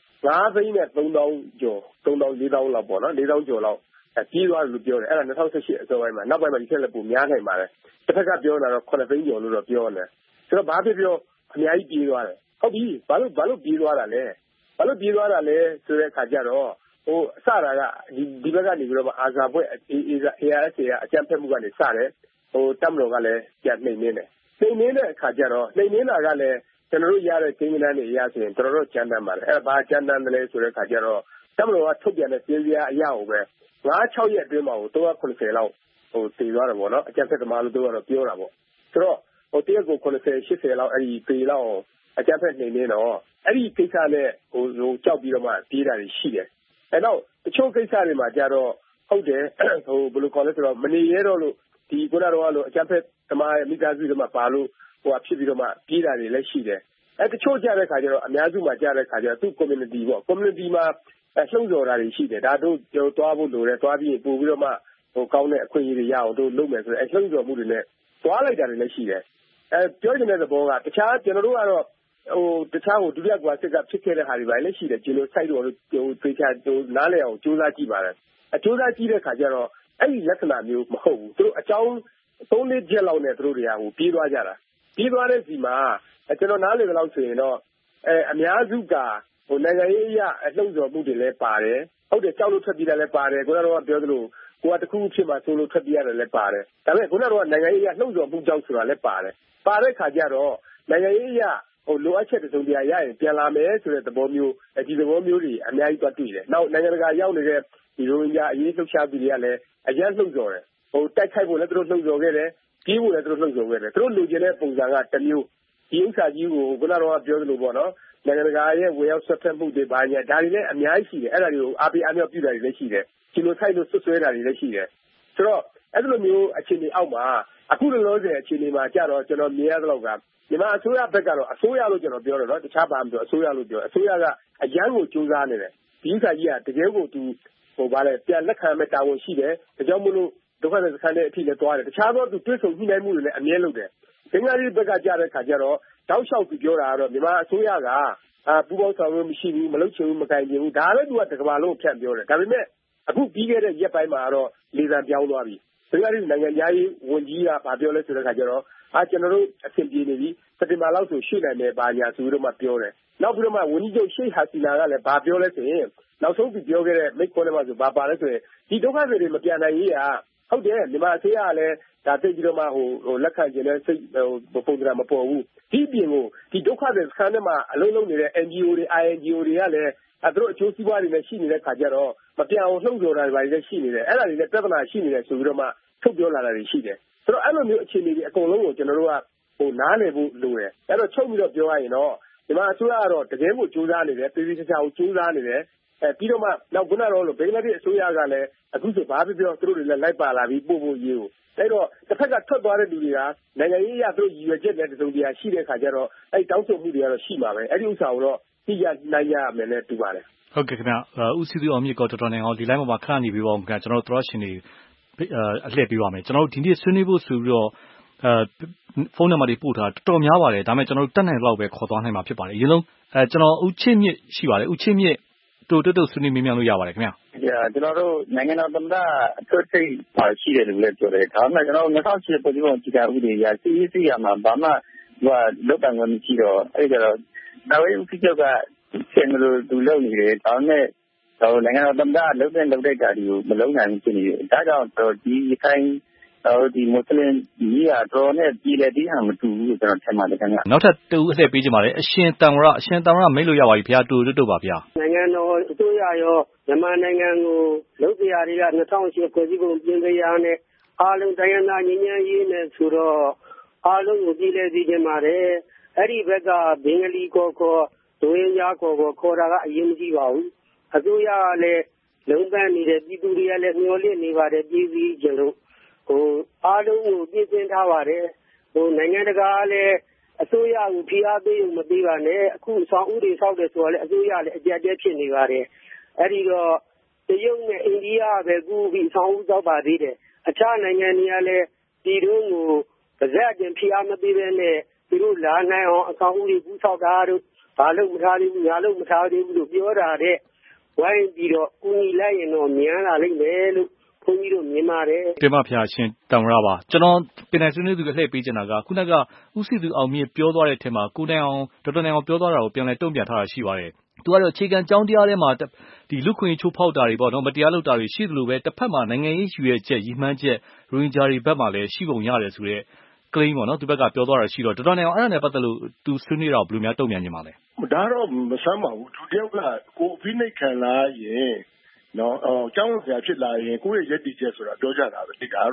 9,300,000ကျော်3,000-4,000လောက်ပေါ့နော်4,000ကျော်လောက်ကြီးသွားတယ်လို့ပြောတယ်အဲ့ဒါ2018အစိုးရမှာနောက်ပိုင်းမှာဒီထက်လည်းပိုများနိုင်ပါတယ်တစ်ဖက်ကပြောတာတော့9,000,000ကျော်လို့တော့ပြောတယ်ဆိုတော့ဘာဖြစ်ပြောအများကြီးပြေးသွားတယ်ဟုတ်ပြီဘာလို့ပြေးသွားတာလဲဆိုတဲ့အခါကျတော့အစတာကဒီဘက်ကနေပြီးတော့အာဇာဘွဲ့ ARSA ကအကြမ်းဖက်မှုကနေစတယ်တပ်မတော်ကလည်းပြန်နှိမ်နှင်းတယ်နှိမ်နှင်းတဲ့အခါကျတော့နှိမ်နှင်းတာကလည်းကျွန်တော်တို့ရတဲ့ကိန်းဂဏန်းတွေအရဆိုရင်တော်တော်ကြမ်းတမ်းပါတယ်အဲ့ဒါဘာကြမ်းတမ်းတယ်လဲဆိုတဲ့အခါကျတော့တပ်မတော်ကထုတ်ပြန်တဲ့စင်းစရာအရာကိုပဲ9-6ရက်အတွင်းမှာ390လောက်တည်သွားတယ်ပေါ့နော်အကြက်ဖက်သမားလို့တို့ကတော့ပြောတာပေါ့ဆိုတော့တရက်ကို80 80လောက်အဲ့ဒီပေလောက်အကြက်ဖက်နေနေတော့အဲ့ဒီကိစ္စနဲ့ကြောက်ပြီးတော့မှပြေးတာတွေရှိတယ်အဲ့တော့တချို့ကိစ္စတွေမှာကြတော့ဟုတ်တယ်ဘယ်လိုခေါ်လဲဆိုတော့မနေရတော့လို့ဒီခုနကတော့အကြက်ဖက်သမားရဲ့မိသားစုတွေမှာပါလို့ဖြစ်ပြီးတော့မှပြေးတာတွေလည်းရှိတယ်အဲ့တချို့ကြတဲ့ခါကျတော့အများစုမှာကြတဲ့ခါကျတော့သူ့ community ပေါ့ community မှာလှုံ့ဆော်တာတွေရှိတယ်ဒါတို့သွားဖို့လိုတယ်သွားပြီးပို့ပြီးတော့မှကောင်းတဲ့အခွင့်အရေးတွေရအောင်တို့လုပ်မယ်ဆိုတော့လှုံ့ဆော်မှုတွေနဲ့သွားလိုက်တာတွေလည်းရှိတယ်ပြောချင်တဲ့သဘောကတခြားကျွန်တော်တို့ကတော့တခြားဒုတိယကမ္ဘာစစ်ကဖြစ်ခဲ့တဲ့ဟာတွေပဲလည်းရှိတယ်ကျွန်တော် site တို့သေချာနားလည်အောင်စူးစမ်းကြည့်ပါတယ်စူးစမ်းကြည့်တဲ့ခါကျတော့အဲ့ဒီလက္ခဏာမျိုးမဟုတ်ဘူးသူတို့အကြောင်း3-4ချက်လောက်နဲ့သူတို့တွေကပြေးသွားကြတာပြေးသွားတဲ့စီမှာကျွန်တော်နားလည်တဲ့လောက်ဆိုရင်တော့အများစုကနိုင်ငံရေးအရလှုံ့ဆော်မှုတွေလည်းပါတယ်ဟုတ်တယ်ကြောက်လို့ထွက်ပြေးတယ်လည်းပါတယ်ခုနကတော့ပြောသလိုကိုကတခုဖြစ်မှဆိုလို့ထွက်ပြေးရတယ်လည်းပါတယ်ဒါပေမဲ့ခုနကတော့နိုင်ငံရေးအရလှုံ့ဆော်မှုကြောင့်ဆိုတာလည်းပါတယ်ပါတဲ့ခါကျတော့နိုင်ငံရေးအရလိုအပ်ချက်တစုံတရာရရင်ပြန်လာမယ်ဆိုတဲ့သဘောမျိုးဒီသဘောမျိုးတွေအများကြီးတွေ့တယ်နောက်နိုင်ငံတကာရောက်နေတဲ့ဒီရိုဟင်ဂျာအရေးလှုပ်ရှားသူတွေကလည်းအရင်လှုံ့ဆော်တယ်တိုက်ခိုက်ဖို့လည်းသူတို့လှုံ့ဆော်ခဲ့တယ်ပြေးဖို့လည်းသူတို့လှုံ့ဆော်ခဲ့တယ်သူတို့လိုချင်တဲ့ပုံစံကတစ်မျိုးဒီဥစ္စာကြီးကိုခုနကတော့ပြောသလိုပေါ့နော်နိုင်ငံတကာရဲ့ဝင်ရောက်ဆွတ်ဖက်မှုတွေဘာညာဒါတွေလည်းအများကြီးရှိတယ်အဲ့ဒါတွေကိုအားပေးအားမြောက်ပြုတာတွေလည်းရှိတယ်ဂျီနိုဆိုက်လို့ဆွဆွဲတာတွေလည်းရှိတယ်ဆိုတော့အဲ့လိုမျိုးအခြေအနေအောက်မှာအခုလောလောဆယ်အခြေအနေမှာကြတော့ကျွန်တော်မြင်ရသလောက်ကမြန်မာအစိုးရဘက်ကတော့အစိုးရလို့ကျွန်တော်ပြောတယ်နော်တခြားဘာမှမပြောအစိုးရလို့ပြောအစိုးရကအရန်ကိုစူးစမ်းနေတယ်ဒီဥစ္စာကြီးကတကယ်ကိုသူဗါလဲပြန်လက်ခံမဲ့တာဝန်ရှိတယ်ဒါကြောင့်မို့လို့ဒုက္ခသည်စခန်းတဲ့အထိလည်းသွားတယ်တခြားသောသူတွေ့ဆုံညှိနှိုင်းမှုတွေလည်းအမြဲလုပ်တယ်ဘင်္ဂလားဒေ့ရှ်ဘက်ကကြားတဲ့ခါကျတော့တောက်လျှောက်သူပြောတာကတော့မြန်မာအစိုးရကပူပေါင်းဆောင်ရွက်မရှိဘူးမလုပ်ချင်ဘူးမကင်ချင်ဘူးဒါလည်းသူကတကဘာလုံးဖြန့်ပြောတယ်ဒါပေမဲ့အခုပြီးခဲ့တဲ့ရက်ပိုင်းမှာတော့လေသံပြောင်းသွားပြီဘင်္ဂလားဒေ့ရှ်နိုင်ငံသားရေးဝန်ကြီးကဗာပြောလဲဆိုတဲ့ခါကျတော့ကျွန်တော်တို့အဆင်ပြေနေပြီစက်တင်ဘာလောက်ဆိုရှေ့နိုင်မယ်ဘာညာဆိုပြီးတော့မှပြောတယ်နောက်ပြီးတော့မှဝန်ကြီးချုပ်ရှိတ်ဟာစီနာကလည်းဗာပြောလဲဆိုရင်နောက်ဆုံးသူပြောခဲ့တဲ့မိတ်ခွန်းထဲမှာဆိုဗာပါလဲဆိုရင်ဒီဒုက္ခသည်တွေမပြန်နိုင်ရေးဟုတ်တယ်မြန်မာအစိုးရကလည်းဒါသိပြီးတော့မှလက်ခံခြင်းနဲ့စိတ်ပုံစံမပေါ်ဘူးဒီပြင်ကိုဒီဒုက္ခသည်စခန်းထဲမှာအလုံးလုံးနေတဲ့ NGO တွေ INGO တွေကလည်းသူတို့အကျိုးစီးပွားတွေနဲ့ရှိနေတဲ့ခါကျတော့မပြောင်းလှုပ်ဆော်တာတွေလည်းရှိနေတယ်အဲ့ဒါတွေလည်းပြဿနာရှိနေတယ်ဆိုပြီးတော့မှထုတ်ပြောလာတာတွေရှိတယ်ဆိုတော့အဲ့လိုမျိုးအခြေအနေတွေအကုန်လုံးကိုကျွန်တော်တို့ကနားလည်ဖို့လိုတယ်အဲ့တော့ချုပ်ပြီးတော့ပြောရရင်တော့ဒီမှာအစိုးရကတော့တကယ်ကိုစူးစမ်းနေတယ်ပြည်ပြည်ချာကိုစူးစမ်းနေတယ်ပြီးတော့မှနောက်ခုနကတော့ဘင်္ဂလားဒေ့ရှ်အစိုးရကလည်းအခုဆိုဘာဖြစ်ပြောသူတို့တွေလည်းလိုက်ပါလာပြီးပို့ဖို့ရေးကိုအဲ့တော့တစ်ဖက်ကထွက်သွားတဲ့လူတွေကနိုင်ငံရေးအရသူတို့ရည်ရွယ်ချက်နဲ့တစုံတရာရှိတဲ့ခါကျတော့အဲ့တောင်းဆိုမှုတွေကတော့ရှိမှာပဲအဲ့ဒီဥစ္စာကိုတော့သိရနိုင်ရမယ်နဲ့တူပါတယ်ဟုတ်ကဲ့ခင်ဗျဦးစီးသူအောင်မြင့်ကတော်နေအောင်ဒီ line မှာခဏနေပြီးပါဦးခင်ဗျကျွန်တော်တို့သရရှင်တွေအလှည့်ပေးပါမယ်ကျွန်တော်တို့ဒီနေ့ဆွေးနွေးဖို့ဆိုပြီးတော့ဖုန်းနံပါတ်တွေပို့ထားတော်တော်များပါတယ်ဒါပေမဲ့ကျွန်တော်တို့တက်နိုင်လောက်ပဲခေါ်သွားနိုင်မှာဖြစ်ပါတယ်အရင်ဆုံးကျွန်တော်ဦးချစ်မြင့်ရှိပါတယ်ဦးချစ်မြင့်တို့ဆွေးနွေးမေးမြန်းလို့ရပါတယ်ခင်ဗျကျွန်တော်တို့နိုင်ငံတော်သမ္မတအထွတ်ထိပ်ရှိတယ်လို့လည်းပြောတယ်ဒါပေမဲ့ကျွန်တော်တို့2008ပြည်ပုံကြီးကဥပဒေအရစီးစီးရမှာဘာမှလောက်တန်ခွင့်မရှိတော့အဲ့ကြတော့ဒါဝေးဦးစီးချုပ်ကဆင်လို့သူလုပ်နေတယ်ဒါပေမဲ့နိုင်ငံတော်သမ္မတလုပ်တဲ့တာတွေကိုမလုပ်နိုင်ဘူးဖြစ်နေတယ်ဒါကြောင့်ဒီခိုင်းဒီမွတ်စလင်ကြီးကတော့နဲ့ပြည်လေဒီဟာမတူဘူးကျွန်တော်ထင်ပါတယ်ခင်ဗျနောက်ထပ်တူအလှည့်ပေးကြပါလေအရှင်တန်ဝရမိတ်လို့ရပါပြီဗျာတူတို့ပါဗျာနိုင်ငံတော်အစိုးရရောမြန်မာနိုင်ငံကိုလုပ်ပြရာတွေက2008ဖွဲ့စည်းပုံပြင်ပြရာနဲ့အားလုံးတိုင်းရင်းသားညီညွတ်ရေးနဲ့ဆိုတော့အားလုံးကိုပြည်လေစီခြင်းပါတယ်အဲ့ဒီဘက်ကဘင်္ဂလီခေါ်ဒိုရင်းကြားခေါ်တာကအရင်မရှိပါဘူးအစိုးရကလည်းလုံးပန်းနေတဲ့ပြည်သူတွေကလည်းမျှော်လင့်နေပါတယ်ပြည်စည်းခြင်းလို့အားလုံးကိုပြင်ဆင်ထားပါတယ်နိုင်ငံတကာလည်းအစိုးရကိုဖိအားပေးမပေးပါနဲ့အခုဆောင်ဥတွေဆောက်တယ်ဆိုတော့လည်းအစိုးရလည်းအကြက်တဲဖြစ်နေပါတယ်အဲ့ဒီတော့တရုတ်နဲ့အိန္ဒိယပဲကူပြီးဆောင်ဥဆောက်ပါသေးတယ်အခြားနိုင်ငံတွေကလည်းဒီတုန်းကိုပါဇက်အကျင်ဖိအားမပေးဘဲနဲ့သူတို့လာနိုင်အောင်အဆောင်ဥတွေကူးဆောက်တာတို့ဘာလို့မထားသေးဘူးညာလို့မထားသေးဘူးလို့ပြောတာတဲ့ဝိုင်းပြီးတော့ကူညီလိုက်ရင်တော့မြန်လာလိမ့်မယ်လို့ဘုန်းကြီးတို့မြင်ပါတယ်တင်ပါဗျာရှင်တန်ဝရပါကျွန်တော်ပင်နိုင်ဆွေးနွေးသူလှည့်ပေးချင်တာကခုနကဦးစီသူအောင်မြင့်ပြောသွားတဲ့အထက်မှာကိုနိုင်အောင်ဒေါက်တာနိုင်အောင်ပြောသွားတာကိုပြန်လဲတုံ့ပြန်ထားတာရှိပါတယ်သူကတော့အခြေခံကြောင်းတရားထဲမှာဒီလူခွင့်ချိုးဖောက်တာတွေပေါ့နော်မတရားလုပ်တာတွေရှိသလိုပဲတစ်ဖက်မှာနိုင်ငံရေးယူရဲ့ချက်ရည်မှန်းချက်ရိုဟင်ဂျာတွေဘက်မှာလည်းရှိပုံရတယ်ဆိုတဲ့ claim ပေါ့နော်သူဘက်ကပြောသွားတာရှိတော့ဒေါက်တာနိုင်အောင်အဲ့ဒါနဲ့ပတ်သက်လို့သူဆွေးနွေးတာဘယ်လိုများတုံ့ပြန်နေမှာလဲဒါတော့မဆမ်းပါဘူးသူတယောက်ကကိုဖိနှိတ်ခံလာရင်နော်ကျောင်းဆရာဖြစ်လာရင်ကိုယ့်ရဲ့ရည်တည်ချက်ဆိုတာပြောကြတာပဲဒါတော့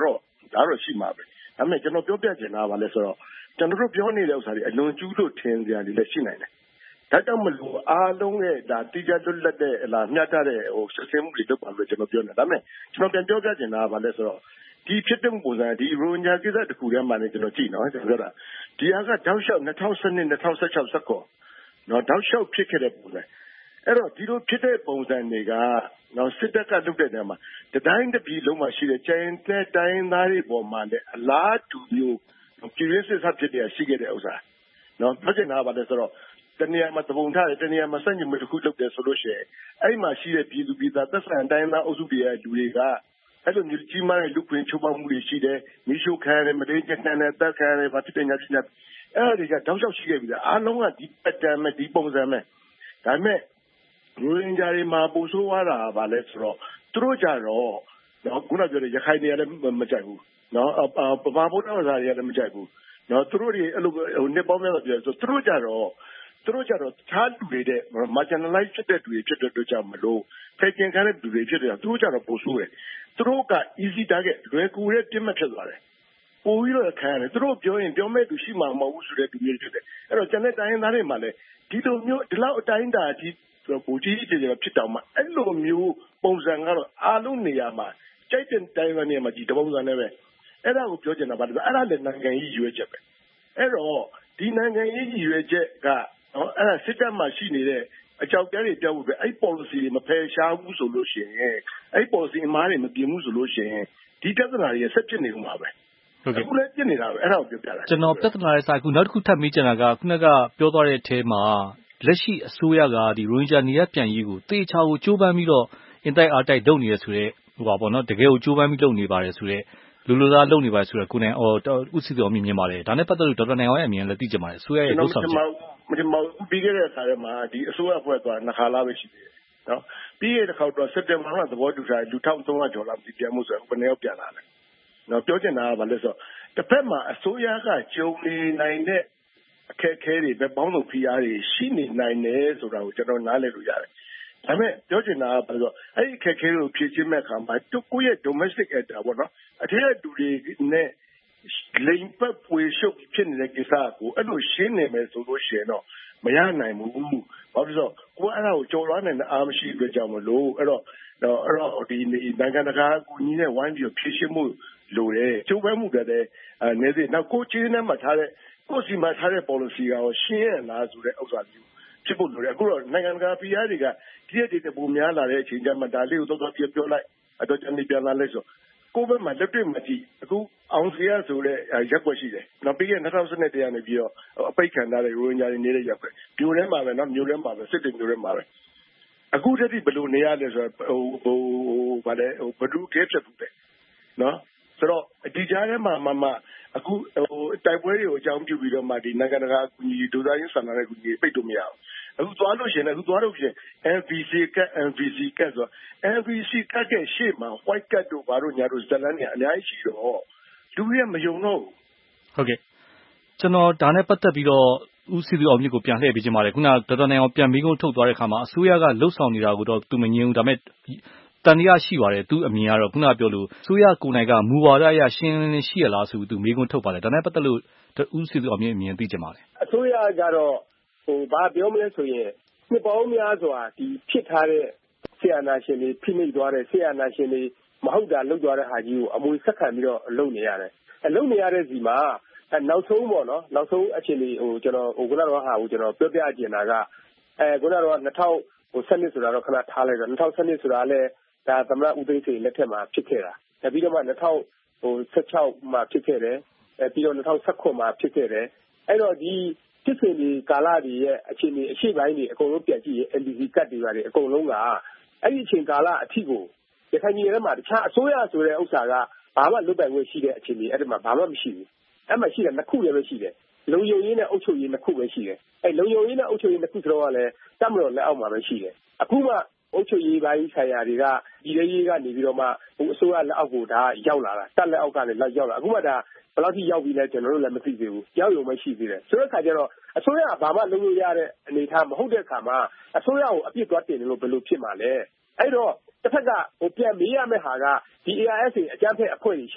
ဒါတော့ရှိမှာပဲဒါပေမဲ့ကျွန်တော်ပြောပြချင်တာကဘာလဲဆိုတော့ကျွန်တော်တို့ပြောနေတဲ့ဥစ္စာတွေအလွန်ကျူးလို့ထင်ကြတယ်လည်းရှိနိုင်တယ်ဒါကြောင့်မလို့အားလုံးရဲ့ဒါတိကျလွတ်လပ်တဲ့မျှတတဲ့စစ်ဆေးမှုတွေလုပ်ပါလို့ကျွန်တော်ပြောနေတာဒါပေမဲ့ကျွန်တော်ပြန်ပြောပြချင်တာကဘာလဲဆိုတော့ဒီဖြစ်တဲ့ပုံစံဒီရိုဟင်ဂျာကိစ္စတစ်ခုတည်းမှလည်းကျွန်တော်ကြည့်နော်ကျွန်တော်ပြောတာဒီဟာကတောက်လျှောက်2012 2016 19နော်တောက်လျှောက်ဖြစ်ခဲ့တဲ့ပုံစံအဲ့တော့ဒီလိုဖြစ်တဲ့ပုံစံတွေကနော်စစ်တပ်ကလုပ်တဲ့နေရာမှာတိုင်းတစ်ပြည်လုံးမှာရှိတဲ့ကျန်တဲ့တိုင်းသားတွေပေါ်မှာလည်းအလားတူမျိုးပြည်ရင်းစစ်sátဖြစ်တဲ့ရှိခဲ့တဲ့ဥစ္စာနော်ပြောချင်တာကဘာလဲဆိုတော့တနေရာမှာတပုံထားတယ်တနေရာမှာစက်ညမတစ်ခုလုပ်တယ်ဆိုလို့ရှိရင်အဲ့မှာရှိတဲ့ပြည်သူပြည်သားသက်ဆိုင်တိုင်းသားအုပ်စုတွေရဲ့လူတွေကအဲ့လိုမျိုးကြီးမားတဲ့လူခွင့်ချိုးဖောက်မှုတွေရှိတယ်မိရှုခံရတယ်မလေးကျန်တဲ့တက်ခံရတယ်ဘာဖြစ်တဲ့ညာဖြစ်နေအဲ့ဒီကတောက်လျှောက်ရှိခဲ့ပြီလားအားလုံးကဒီ pattern မဲ့ဒီပုံစံမဲ့ဒါပေမဲ့ရိုဟင်ဂျာတွေမှာပိုဆိုးသွားတာပါလဲဆိုတော့သူတို့ကြတော့နော်ခုနပြောတဲ့ရခိုင်တွေကလည်းမကြိုက်ဘူးနော်ပမာဗုဒ္ဓဘာသာတွေကလည်းမကြိုက်ဘူးနော်သူတို့တွေအဲ့လိုနှစ်ပေါင်းများစွာပြောဆိုသူတို့ကြတော့တခြားလူတွေတဲ့ marginalize ဖြစ်တဲ့လူတွေဖြစ်တဲ့အတွက်ကြောင့်မလို့ဖိတ်ကျင်ခံတဲ့လူတွေဖြစ်တဲ့သူတို့ကြတော့ပိုဆိုးတယ်သူတို့က easy target လွယ်ကူတဲ့ပြစ်မှတ်ဖြစ်သွားတယ်ပိုပြီးတော့ခံရတယ်သူတို့ပြောရင်ပြောမဲ့သူရှိမှာမဟုတ်ဘူးဆိုတဲ့လူတွေဖြစ်တယ်အဲ့တော့ကျန်တဲ့တိုင်းသားတွေမှာလည်းဒီလိုမျိုးဒီလောက်အတိုင်းအတာကြီးဘူကြီးကြီးတွေဖြစ်တောင်မှအဲ့လိုမျိုးပုံစံကတော့အားလုံးနေရာမှာကြိုက်တဲ့တိုင်းသားနေရာမှာဒီတပုံစံနဲ့ပဲအဲ့ဒါကိုပြောချင်တာပါအဲ့ဒါလည်းနိုင်ငံရေးရွေးချက်ပဲအဲ့တော့ဒီနိုင်ငံရေးရွေးချက်ကနော်အဲ့ဒါစစ်တပ်မှာရှိနေတဲ့အကြောက်တရားတွေပြောက်ဖို့ပဲအဲ့ policy တွေမဖယ်ရှားဘူးဆိုလို့ရှိရင်အဲ့ policy အမားတွေမပြင်ဘူးဆိုလို့ရှိရင်ဒီပြဿနာတွေဆက်ဖြစ်နေဦးမှာပဲအခုလည်းဖြစ်နေတာပဲအဲ့ဒါကိုပြောပြတာကျွန်တော်ပြဿနာရဲ့စာခုနောက်တစ်ခုထပ်မေးချင်တာကခုနကပြောသွားတဲ့အထဲမှာလက်ရှိအစိုးရကဒီရိုဟင်ဂျာနေရပြန်ရေးကိုတေချာကိုကြိုးပမ်းပြီးတော့အင်တိုက်အားတိုက်လုပ်နေရဆိုတဲ့ဟိုပါပေါ့နော်တကယ်ကိုကြိုးပမ်းပြီးလုပ်နေပါတယ်ဆိုတဲ့လူလူသားလုပ်နေပါတယ်ဆိုတော့ကိုနိုင်ဥစီတော်မြင်ပါတယ်ဒါနဲ့ပတ်သက်လို့ဒေါက်တာနိုင်အောင်ရဲ့အမြင်လည်းသိချင်ပါတယ်အစိုးရရဲ့လုပ်ဆောင်ချက်မပြီးခဲ့တဲ့အခါထဲမှာဒီအစိုးရအဖွဲ့သွားနှစ်ခါလာပဲရှိသေးတယ်နော်ပြီးခဲ့တဲ့ခါတော့စက်တင်ဘာလသဘောတူထားလူ1300ကျော်လောက်ပြန်မှုဆိုတော့ဘယ်နှယောက်ပြန်လာလဲနော်ပြောချင်တာကဘာလဲဆိုတော့တစ်ဖက်မှာအစိုးရကကြုံနေနိုင်တဲ့အခက်အခဲတွေပဲပေါင်းစုံဖိအားတွေရှိနေနိုင်တယ်ဆိုတာကိုကျွန်တော်နားလည်လို့ရတယ်ဒါပေမဲ့ပြောချင်တာကဘာလို့အဲ့ဒီအခက်အခဲတွေကိုဖြေရှင်းမဲ့အခါမှာကိုယ့်ရဲ့ domestic actor ပေါ့နော်အထက်လူတွေနဲ့လိမ်ပတ်ပွေရှုပ်ဖြစ်နေတဲ့ကိစ္စကိုအဲ့လိုရှင်းနေမယ်ဆိုလို့ရှိရင်တော့မရနိုင်ဘူးဘာလို့လဲဆိုတော့ကိုယ်အဲ့ဒါကိုကြော်လွှားနိုင်တဲ့အားမရှိတဲ့ကြောင့်မလို့အဲ့တော့ဒီနိုင်ငံတကာအကူအညီနဲ့ဝိုင်းပြီးဖြည့်ရှင်းမှုလိုတယ်ကျိုးပမ်းမှုတွေလည်းနေစေနောက်ကိုချင်းနဲ့မှထားတဲ့ကိုစီမှာထားတဲ့ policy ကရောရှင်းရလားဆိုတဲ့ဥစ္စာမျိုးဖြစ်ဖို့လိုတယ်အခုတော့နိုင်ငံတကာ PR တွေကဒီရက်တွေပုံများလာတဲ့အချိန်ကျမှဒါလေးကိုတော့ပြောလိုက်အတော့တန်ပြန်လာလိုက်ဆိုကိုယ်ဘက်မှာလက်တွေ့မှာကြည့်အခုအောင်စီရဆိုတဲ့ရက်ွက်ရှိတယ်နောက်ပြီးခဲ့2012တရားနေပြီးတော့အပိတ်ခံထားတဲ့ရိုဟင်ဂျာတွေနေတဲ့ရက်ွက်မြို့ထဲမှာပဲနော်မြို့ထဲမှာပဲစစ်တွေမြို့ထဲမှာပဲအခုတည်းကဘယ်လိုနေရလဲဆိုတော့ဗာလဲဘဒုကဲဖြစ်ဘူးတယ်နော်ဆိုတော့ဒီကြားထဲမှာအခုတိုက်ပွဲတွေကိုအကြောင်းပြုပြီးတော့မှဒီနိုင်ငံတကာအကူအညီဒုသားရင်းဆန္ဒနဲ့အကူအညီပိတ်လို့မရအောင်အခုသွားလို့ရှိရင်အခုသွားလို့ရှိရင် MVC ကတ်ဆို MVC ကတ်ရဲ့ရှေ့မှာ white card တို့ဘာတို့ညာတို့ဇလန်းတွေအများကြီးရှိတော့လူတွေမယုံတော့ဘူးဟုတ်ကဲ့ကျွန်တော်ဒါနဲ့ပတ်သက်ပြီးတော့ဦးစီသူအောင်မြင့်ကိုပြန်လှည့်ပေးခြင်းပါတယ်ခုနဒေါက်တာနိုင်အောင်ပြန်ပြီးကုန်ထုတ်သွားတဲ့အခါမှာအစိုးရကလှုပ်ဆောင်နေတာကိုတော့သူမငြင်းဘူးဒါပေမဲ့တန်တရားရှိပါတယ်သူအမြင်ကတော့ခုနပြောလို့အစိုးရကိုယ်တိုင်ကမူဝါဒအရရှင်းလင်းရှိရလားဆိုပြီးသူမေးခွန်းထုတ်ပါတယ်ဒါနဲ့ပတ်သက်လို့ဦးစီသူအောင်မြင့်အမြင်သိချင်ပါတယ်အစိုးရကတော့ဘာပြောမလဲဆိုရင်နှစ်ပေါင်းများစွာဒီဖြစ်ထားတဲ့ဆရာနာရှင်တွေဖိနှိပ်သွားတဲ့ဆရာနာရှင်တွေမဟုတ်တာလုပ်သွားတဲ့ဟာကြီးကိုအမွေဆက်ခံပြီးတော့လုပ်နေရတယ်လုပ်နေရတဲ့စီမှာနောက်ဆုံးပေါ့နော်နောက်ဆုံးအခြေအနေကျွန်တော်ခုနကတော့ဟာကိုကျွန်တော်ပြောပြချင်တာကခုနကတော့2012ဆိုတာတော့ခဏထားလိုက်တော့2012ဆိုတာလည်းဒါသမ္မတဦးသိန်းစိန်လက်ထက်မှာဖြစ်ခဲ့တာပြီးတော့မှ2016မှာဖြစ်ခဲ့တယ်ပြီးတော့2019မှာဖြစ်ခဲ့တယ်အဲ့တော့ဒီဖြစ်စဉ်ဒီကာလတွေရဲ့အခြေအနေအရှိပိုင်းတွေအကုန်လုံးပြန်ကြည့်ရင် NDC ကတ်တွေပါတယ်အကုန်လုံးကအဲ့ဒီအချိန်ကာလအထိကိုရခိုင်ပြည်နယ်မှာတခြားအစိုးရဆိုတဲ့ဥစ္စာကဘာမှလွတ်ပိုင်ခွင့်ရှိတဲ့အခြေအနေအဲ့ဒီမှာဘာမှမရှိဘူးအဲ့မှာရှိတယ်နှစ်ခုလည်းပဲရှိတယ်လုံယုံရေးနဲ့အုပ်ချုပ်ရေးနှစ်ခုပဲရှိတယ်အဲ့လုံယုံရေးနဲ့အုပ်ချုပ်ရေးနှစ်ခုဆိုတော့လည်းတတ်မတော်လက်အောက်မှာပဲရှိတယ်အခုမှအုပ်ချုပ်ရေးပိုင်းဆိုင်ရာတွေကဒီရေးကနေပြီးတော့မှအစိုးရလက်အောက်ကိုဒါရောက်လာတာတက်လက်အောက်ကနေလောက်ရောက်လာအခုမှဒါဘယ်လောက်ထိရောက်ပြီလဲကျွန်တော်တို့လည်းမသိသေးဘူးရောက်ရုံပဲရှိသေးတယ်ဆိုတဲ့အခါကျတော့အစိုးရကဘာမှလုပ်လို့ရတဲ့အနေအထားမဟုတ်တဲ့အခါမှာအစိုးရကိုအပြစ်သွားတင်တယ်လို့ဘယ်လိုဖြစ်မှာလဲအဲ့တော့တစ်ဖက်ကပြန်မေးရမယ့်ဟာကဒီ ARSA အကြမ်းဖက်အဖွဲ့တွေရှိတယ်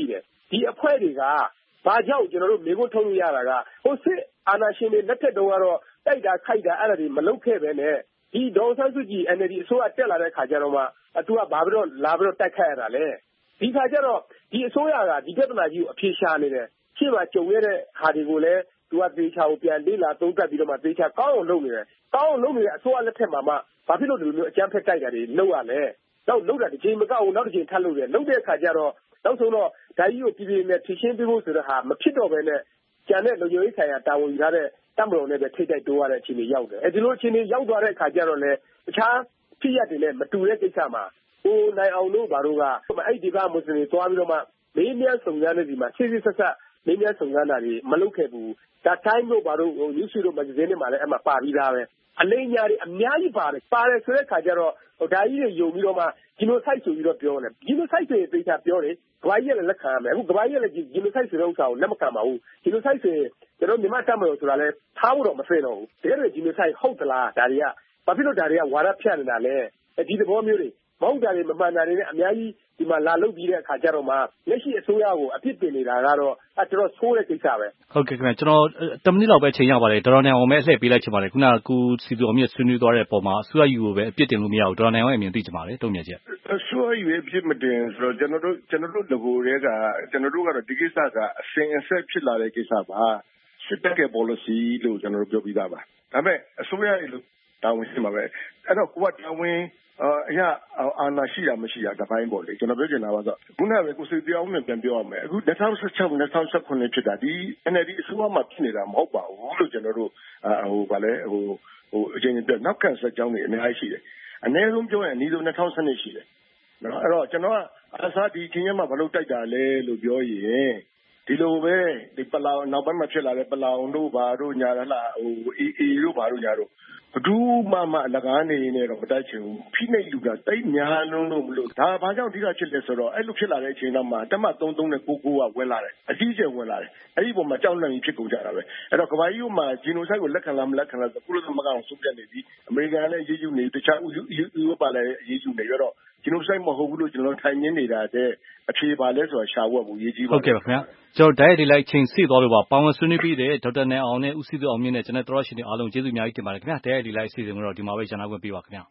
ဒီအဖွဲ့တွေကဘာကြောင့်ကျွန်တော်တို့မေခွန်းထုတ်ရတာကဟိုစစ်အာဏာရှင်တွေလက်ထက်တုန်းကတော့တိုက်တာခိုက်တာအဲ့ဒါတွေမလုပ်ခဲ့ပဲနဲ့ဒီဒေါ်ဆန်းစုကြည် NLD အစိုးရတက်လာတဲ့ခါကျတော့မှသူကဘာပြီးတော့လာပြီးတော့တိုက်ခိုက်ရတာလဲဒီခါကျတော့ဒီအစိုးရကဒီပြဿနာကြီးကိုအဖြေရှာနေတယ်ရှင်းမှာကြုံရတဲ့ဟာတွေကိုလည်းသူကသေချာကိုပြန်လေးလာသုံးသပ်ပြီးတော့မှသေချာကောင်းအောင်လုပ်နေတယ်ကောင်းအောင်လုပ်နေတဲ့အစိုးရလက်ထက်မှာမှဘာဖြစ်လို့ဒီလိုမျိုးအကြမ်းဖက်တိုက်တာတွေလုပ်ရလဲတော့လုပ်တာတစ်ချိန်မကောက်ဘူးနောက်တစ်ချိန်ထပ်လုပ်တယ်လုပ်တဲ့အခါကျတော့နောက်ဆုံးတော့ဓာကြီးကိုပြည်ပြည်နဲ့ဖြည့်ရှင်းပေးဖို့ဆိုတဲ့ဟာမဖြစ်တော့ဘဲနဲ့ကျန်တဲ့လူမျိုးရေးဆိုင်ရာတာဝန်ယူထားတဲ့တပ်မတော်နဲ့ပဲထိတ်တိုက်တိုးရတဲ့အခြေအနေရောက်တယ်အဲဒီလိုအခြေအနေရောက်သွားတဲ့အခါကျတော့လေတခြားဖြစ်ရတဲ့နဲ့မတူတဲ့ကိစ္စမှာဟိုနိုင်အောင်လို့ဘာလို့ကအဲ့ဒီကမွတ်စလင်သွားပြီးတော့မှမေးမြန်းစုံစမ်းနေဒီမှာစစ်စစ်ဆက်ဆက်မေးမြန်းစုံစမ်းတာတွေမလုပ်ခဲ့ဘူးဒါတိုင်းတို့ဘာလို့ဟို뉴스တို့မဂ္ဂဇင်းတွေမှာလည်းအမှပါပြီးသားပဲအလိညာတွေအများကြီးပါတယ်ဆိုတဲ့ခါကျတော့ဒါကြီးတွေယုံပြီးတော့မှgenocideဆိုပြီးတော့ပြောတယ်genocideဆိုရင်သိချာပြောတယ်ကဘာကြီးလည်းလက်ခံရမယ်အခုကဘာကြီးလည်းgenocideဆိုတဲ့ဥစ္စာကိုလက်မခံပါဘူး genocide ဆိုရင်ကျွန်တော်မြန်မာတပ်မတော်ဆိုတာလဲထားဖို့တော့မသိတော့ဘူးတကယ်လို့ genocide ဟုတ်သလားဒါတွေကဘာဖြစ်လို့ဒါတွေကဝါဒဖြန့်နေတာလဲဒီသဘောမျိုးတွေမဟုတ်တာတွေမမှန်တာတွေနဲ့အများကြီးဒီမှာလာလုပ်ပြီးတဲ့အခါကျတော့မှလက်ရှိအစိုးရကိုအပြစ်တင်နေတာကတော့ကျွန်တော်ဆိုးတဲ့ကိစ္စပဲဟုတ်ကဲ့ခင်ဗျကျွန်တော်10မိနစ်လောက်ပဲချိန်ရပါတယ်ဒေါ်နိုင်အောင်ပဲအလှည့်ပေးလိုက်ချင်ပါတယ်ခုနကကိုစီသူအောင်မြင့်ဆွေးနွေးသွားတဲ့အပေါ်မှာအစိုးရယူကိုပဲအပြစ်တင်လို့မရဘူးဒေါ်နိုင်အောင်ရဲ့အမြင်သိချင်ပါတယ်တုံ့ပြန်ချက်အစိုးရယူရဲ့အပြစ်မတင်ဆိုတော့ကျွန်တော်တို့တကိုယ်တည်းကကျွန်တော်တို့ကတော့ဒီကိစ္စကအစဉ်အဆက်ဖြစ်လာတဲ့ကိစ္စပါစစ်တပ်ရဲ့ policy လို့ကျွန်တော်တို့ပြောပြီးသားပါဒါပေမဲ့အစိုးရရဲ့လို့တာဝန်ရှိမှာပဲအဲ့တော့ကိုကတာဝန်အရာအာဏာရှိတာမရှိတာတစ်ပိုင်းပေါ့လေကျွန်တော်ပြောချင်တာပါဆိုခုနကပဲကိုစိတ်ပြောင်းနဲ့ပြန်ပြောရမယ်အခု2016 2019ဖြစ်တာဒီ NLD အစိုးရမှာဖြစ်နေတာမဟုတ်ပါဘူးလို့ကျွန်တော်တို့ဗာလဲအချိန်ပြနောက်ကန်ဆက်ကြောင်းတွေအများကြီးရှိတယ်အနည်းဆုံးပြောရင်အနည်းဆုံး2012ရှိတယ်နော်အဲ့တော့ကျွန်တော်ကအစားဒီချင်းရမှာဘာလို့တိုက်တာလဲလို့ပြောရင်ဒီလိုပဲဒီပလောင်နောက်ပိုင်းမှာဖြစ်လာတဲ့ပလောင်တို့ဘာတို့ညာလားအေးတို့ဘာတို့ညာတို့ဘဒူးမအလကားနေနေတော့မတိုက်ချင်ဘူးဖိနှိပ်လူကတိတ်များလုံးလို့မလို့ဒါဘာကြောင့်ဒီကဖြစ်လဲဆိုတော့အဲ့လိုဖြစ်လာတဲ့အချိန်တော့မှတက်မ33နဲ့99ကဝင်လာတယ်အကြီးကျယ်ဝင်လာတယ်အဲ့ဒီပုံမှာကြောက်လန့်ပြီးဖြစ်ကုန်ကြတာပဲအဲ့တော့ကဘာကြီးမှာဂျီနိုဆိုက်ကိုလက်ခံလားမလက်ခံလားဆိုကုလသမဂ္ဂအောင်ဆုံးဖြတ်နေပြီအမေရိကန်လည်းရေးယူနေတခြားဥရောပလည်းရေးယူနေရတော့ဂျီနိုဆိုက်မဟုတ်ဘူးလို့ကျွန်တော်ထိုင်နေနေတာတဲ့အဖြေပါလဲဆိုတာရှာဝတ်ဖို့ရေးကြည့်ပါဟုတ်ကဲ့ပါခင်ဗျာကျွန်တော်တိုက်ရိုက်လိုက်ချိန်စီသွားလို့ပါပေါဝင်ဆွေးနွေးပြီးတဲ့ဒေါက်တာနိုင်အောင်နဲ့ဦးစီသူအောင်မြင့်နဲ့ကျွန်တော်တော်ရှင်တွေအားလုံးကျေးဇူးအများကြီးတင်ပါတယ်ခင်ဗျာတိုက်ရိုက်လိုက်အစီအစဉ်ကိုတော့ဒီမှာပဲကျွန်တော်ဝင်ပေးပါခင်ဗျာ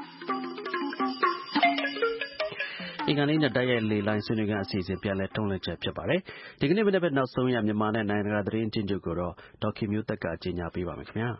ဒီကနေ့နဲ့တိုက်ရိုက်လေလိုင်းဆွေးနွေးခန်းအစီအစဉ်ပြန်လည်ထုတ်လွှင့်ချက်ဖြစ်ပါတယ်ဒီကနေ့မနေ့ပဲနောက်ဆုံးရမြန်မာနဲ့နိုင်ငံတကာသတင်းချင်းချုပ်ကိုတော့ဒေါက်ခင်မျိုးသက်ကကြီးညာပေးပါမယ်ခင်ဗျာ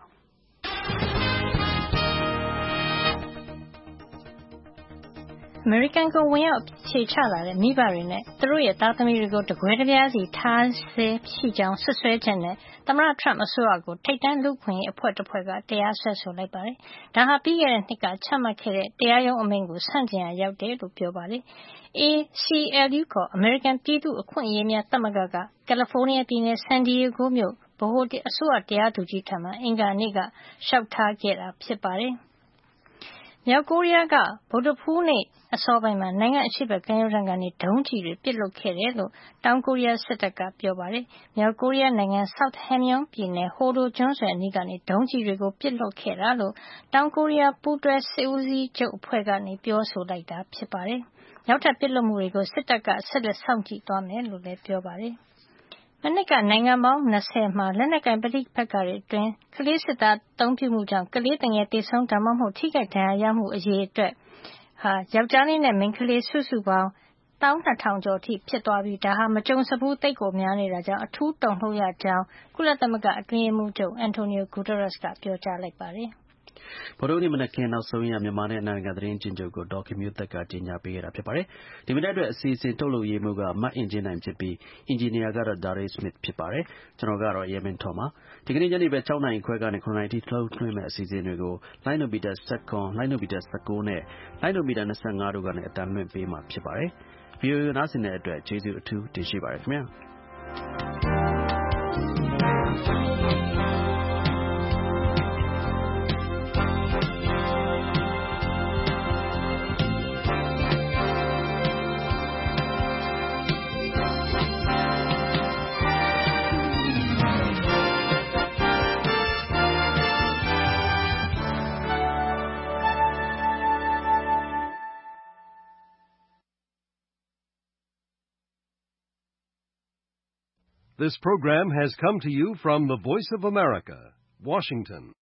အမေရိကန်ကိုဝင်ရောက်ခြေချလာတဲ့မိဘတွေနဲ့သူတို့ရဲ့သားသမီးတွေကိုတကွဲတပြားစီထားဆဲရှိကြောင်းဆွဆွဲချက်နဲ့သမ္မတထရမ့်အစိုးရကိုထိပ်တန်းလူ့ခွင့်ရေးအဖွဲ့တစ်ဖွဲ့ကတရားစွဲဆိုလိုက်ပါတယ်။ဒါဟာပြီးခဲ့တဲ့နှစ်ကချမှတ်ခဲ့တဲ့တရားရုံးအမိန့်ကိုဆန့်ကျင်ရာရောက်တယ်လို့ပြောပါတယ်။ ACLU ခေါ်အမေရိကန်ပြည်သူ့အခွင့်အရေးများသမဂ္ဂကကယ်လီဖိုးနီးယားပြည်နယ်ဆန်ဒီယေဂိုမြို့ဗဟိုအစိုးရတရားသူကြီးထံအင်္ဂါနေ့ကလျှောက်ထားခဲ့တာဖြစ်ပါတယ်။မြောက်ကိုရီးယားကဗုဒ္ဓဟူးနေ့အစောပိုင်းမှာနိုင်ငံအရှေ့ဘက်ကမ်းရိုးတန်းကနေဒုံးကျည်တွေပစ်လွှတ်ခဲ့တယ်လို့တောင်ကိုရီးယားစစ်တပ်ကပြောပါတယ်။မြောက်ကိုရီးယားနိုင်ငံ South Hamgyong ပြည်နယ်ဟိုဒိုကျွန်းဆွယ်အနီးကနေဒုံးကျည်တွေကိုပစ်လွှတ်ခဲ့တာလို့တောင်ကိုရီးယားပူးတွဲစစ်ဦးစီးချုပ်အဖွဲ့ကနေပြောဆိုလိုက်တာဖြစ်ပါတယ်။နောက်ထပ်ပစ်လွှတ်မှုတွေကိုစစ်တပ်ကဆက်လက်စောင့်ကြည့်သွားမယ်လို့လည်းပြောပါတယ်။မနှစ်ကနိုင်ငံပေါင်း20မှာလက်နက်ကိုင်ပဋိပက္ခတွေအတွင်းကလေးစစ်သားအသုံးပြုမှုကြောင့်ကလေးငယ်သေဆုံးဒါမှမဟုတ်ထိခိုက်ဒဏ်ရာရမှုအရေအတွက်ယောက်ျားလေးနဲ့မိန်းကလေးစုစုပေါင်း12,000 ကျော်အထိဖြစ်သွားပြီးဒါဟာမကြုံစဖူးသိပ်ကိုများနေတာကြောင့်အထူးတုန်လှုပ်ရကြောင်းကုလသမဂ္ဂအတွင်းရေးမှူးချုပ်အန်တိုနီယိုဂူတာရက်စ်ကပြောကြားလိုက်ပါတယ်။ဗုဒ္ဓနေ့မနက်ခင်းနောက်ဆုံးရမြန်မာနဲ့နိုင်ငံသတင်းချင်းချုပ်ကိုဒေါက်ခင်မျိုးသက်ကကြီးညာပေးခဲ့တာဖြစ်ပါတယ်။ဒီမနက်အတွက်အစီအစဉ်ထုတ်လုပ်ရေးမှုကမတ်အင်ဂျင်နိုင်ဖြစ်ပြီးအင်ဂျင်နီယာကတော့ဒါရေးစမစ်ဖြစ်ပါတယ်။ကျွန်တော်ကတော့ရဲမင်းထော်ပါ။ဒီကနေ့ညနေပဲ6 နာရီခွဲကနေ9 နာရီထိထုတ်လွှင့်မဲ့အစီအစဉ်တွေကိုလိုင်းနိုမီတာ7လိုင်းနိုမီတာ19နဲ့လိုင်းနိုမီတာ25တို့ကနေအတန်းလွှင့်ပေးမှာဖြစ်ပါတယ်။ VOA နားဆင်တဲ့အတွက်ကျေးဇူးအထူးတင်ရှိပါတယ်ခင်ဗျာ။ This program has come to you from the Voice of America, Washington.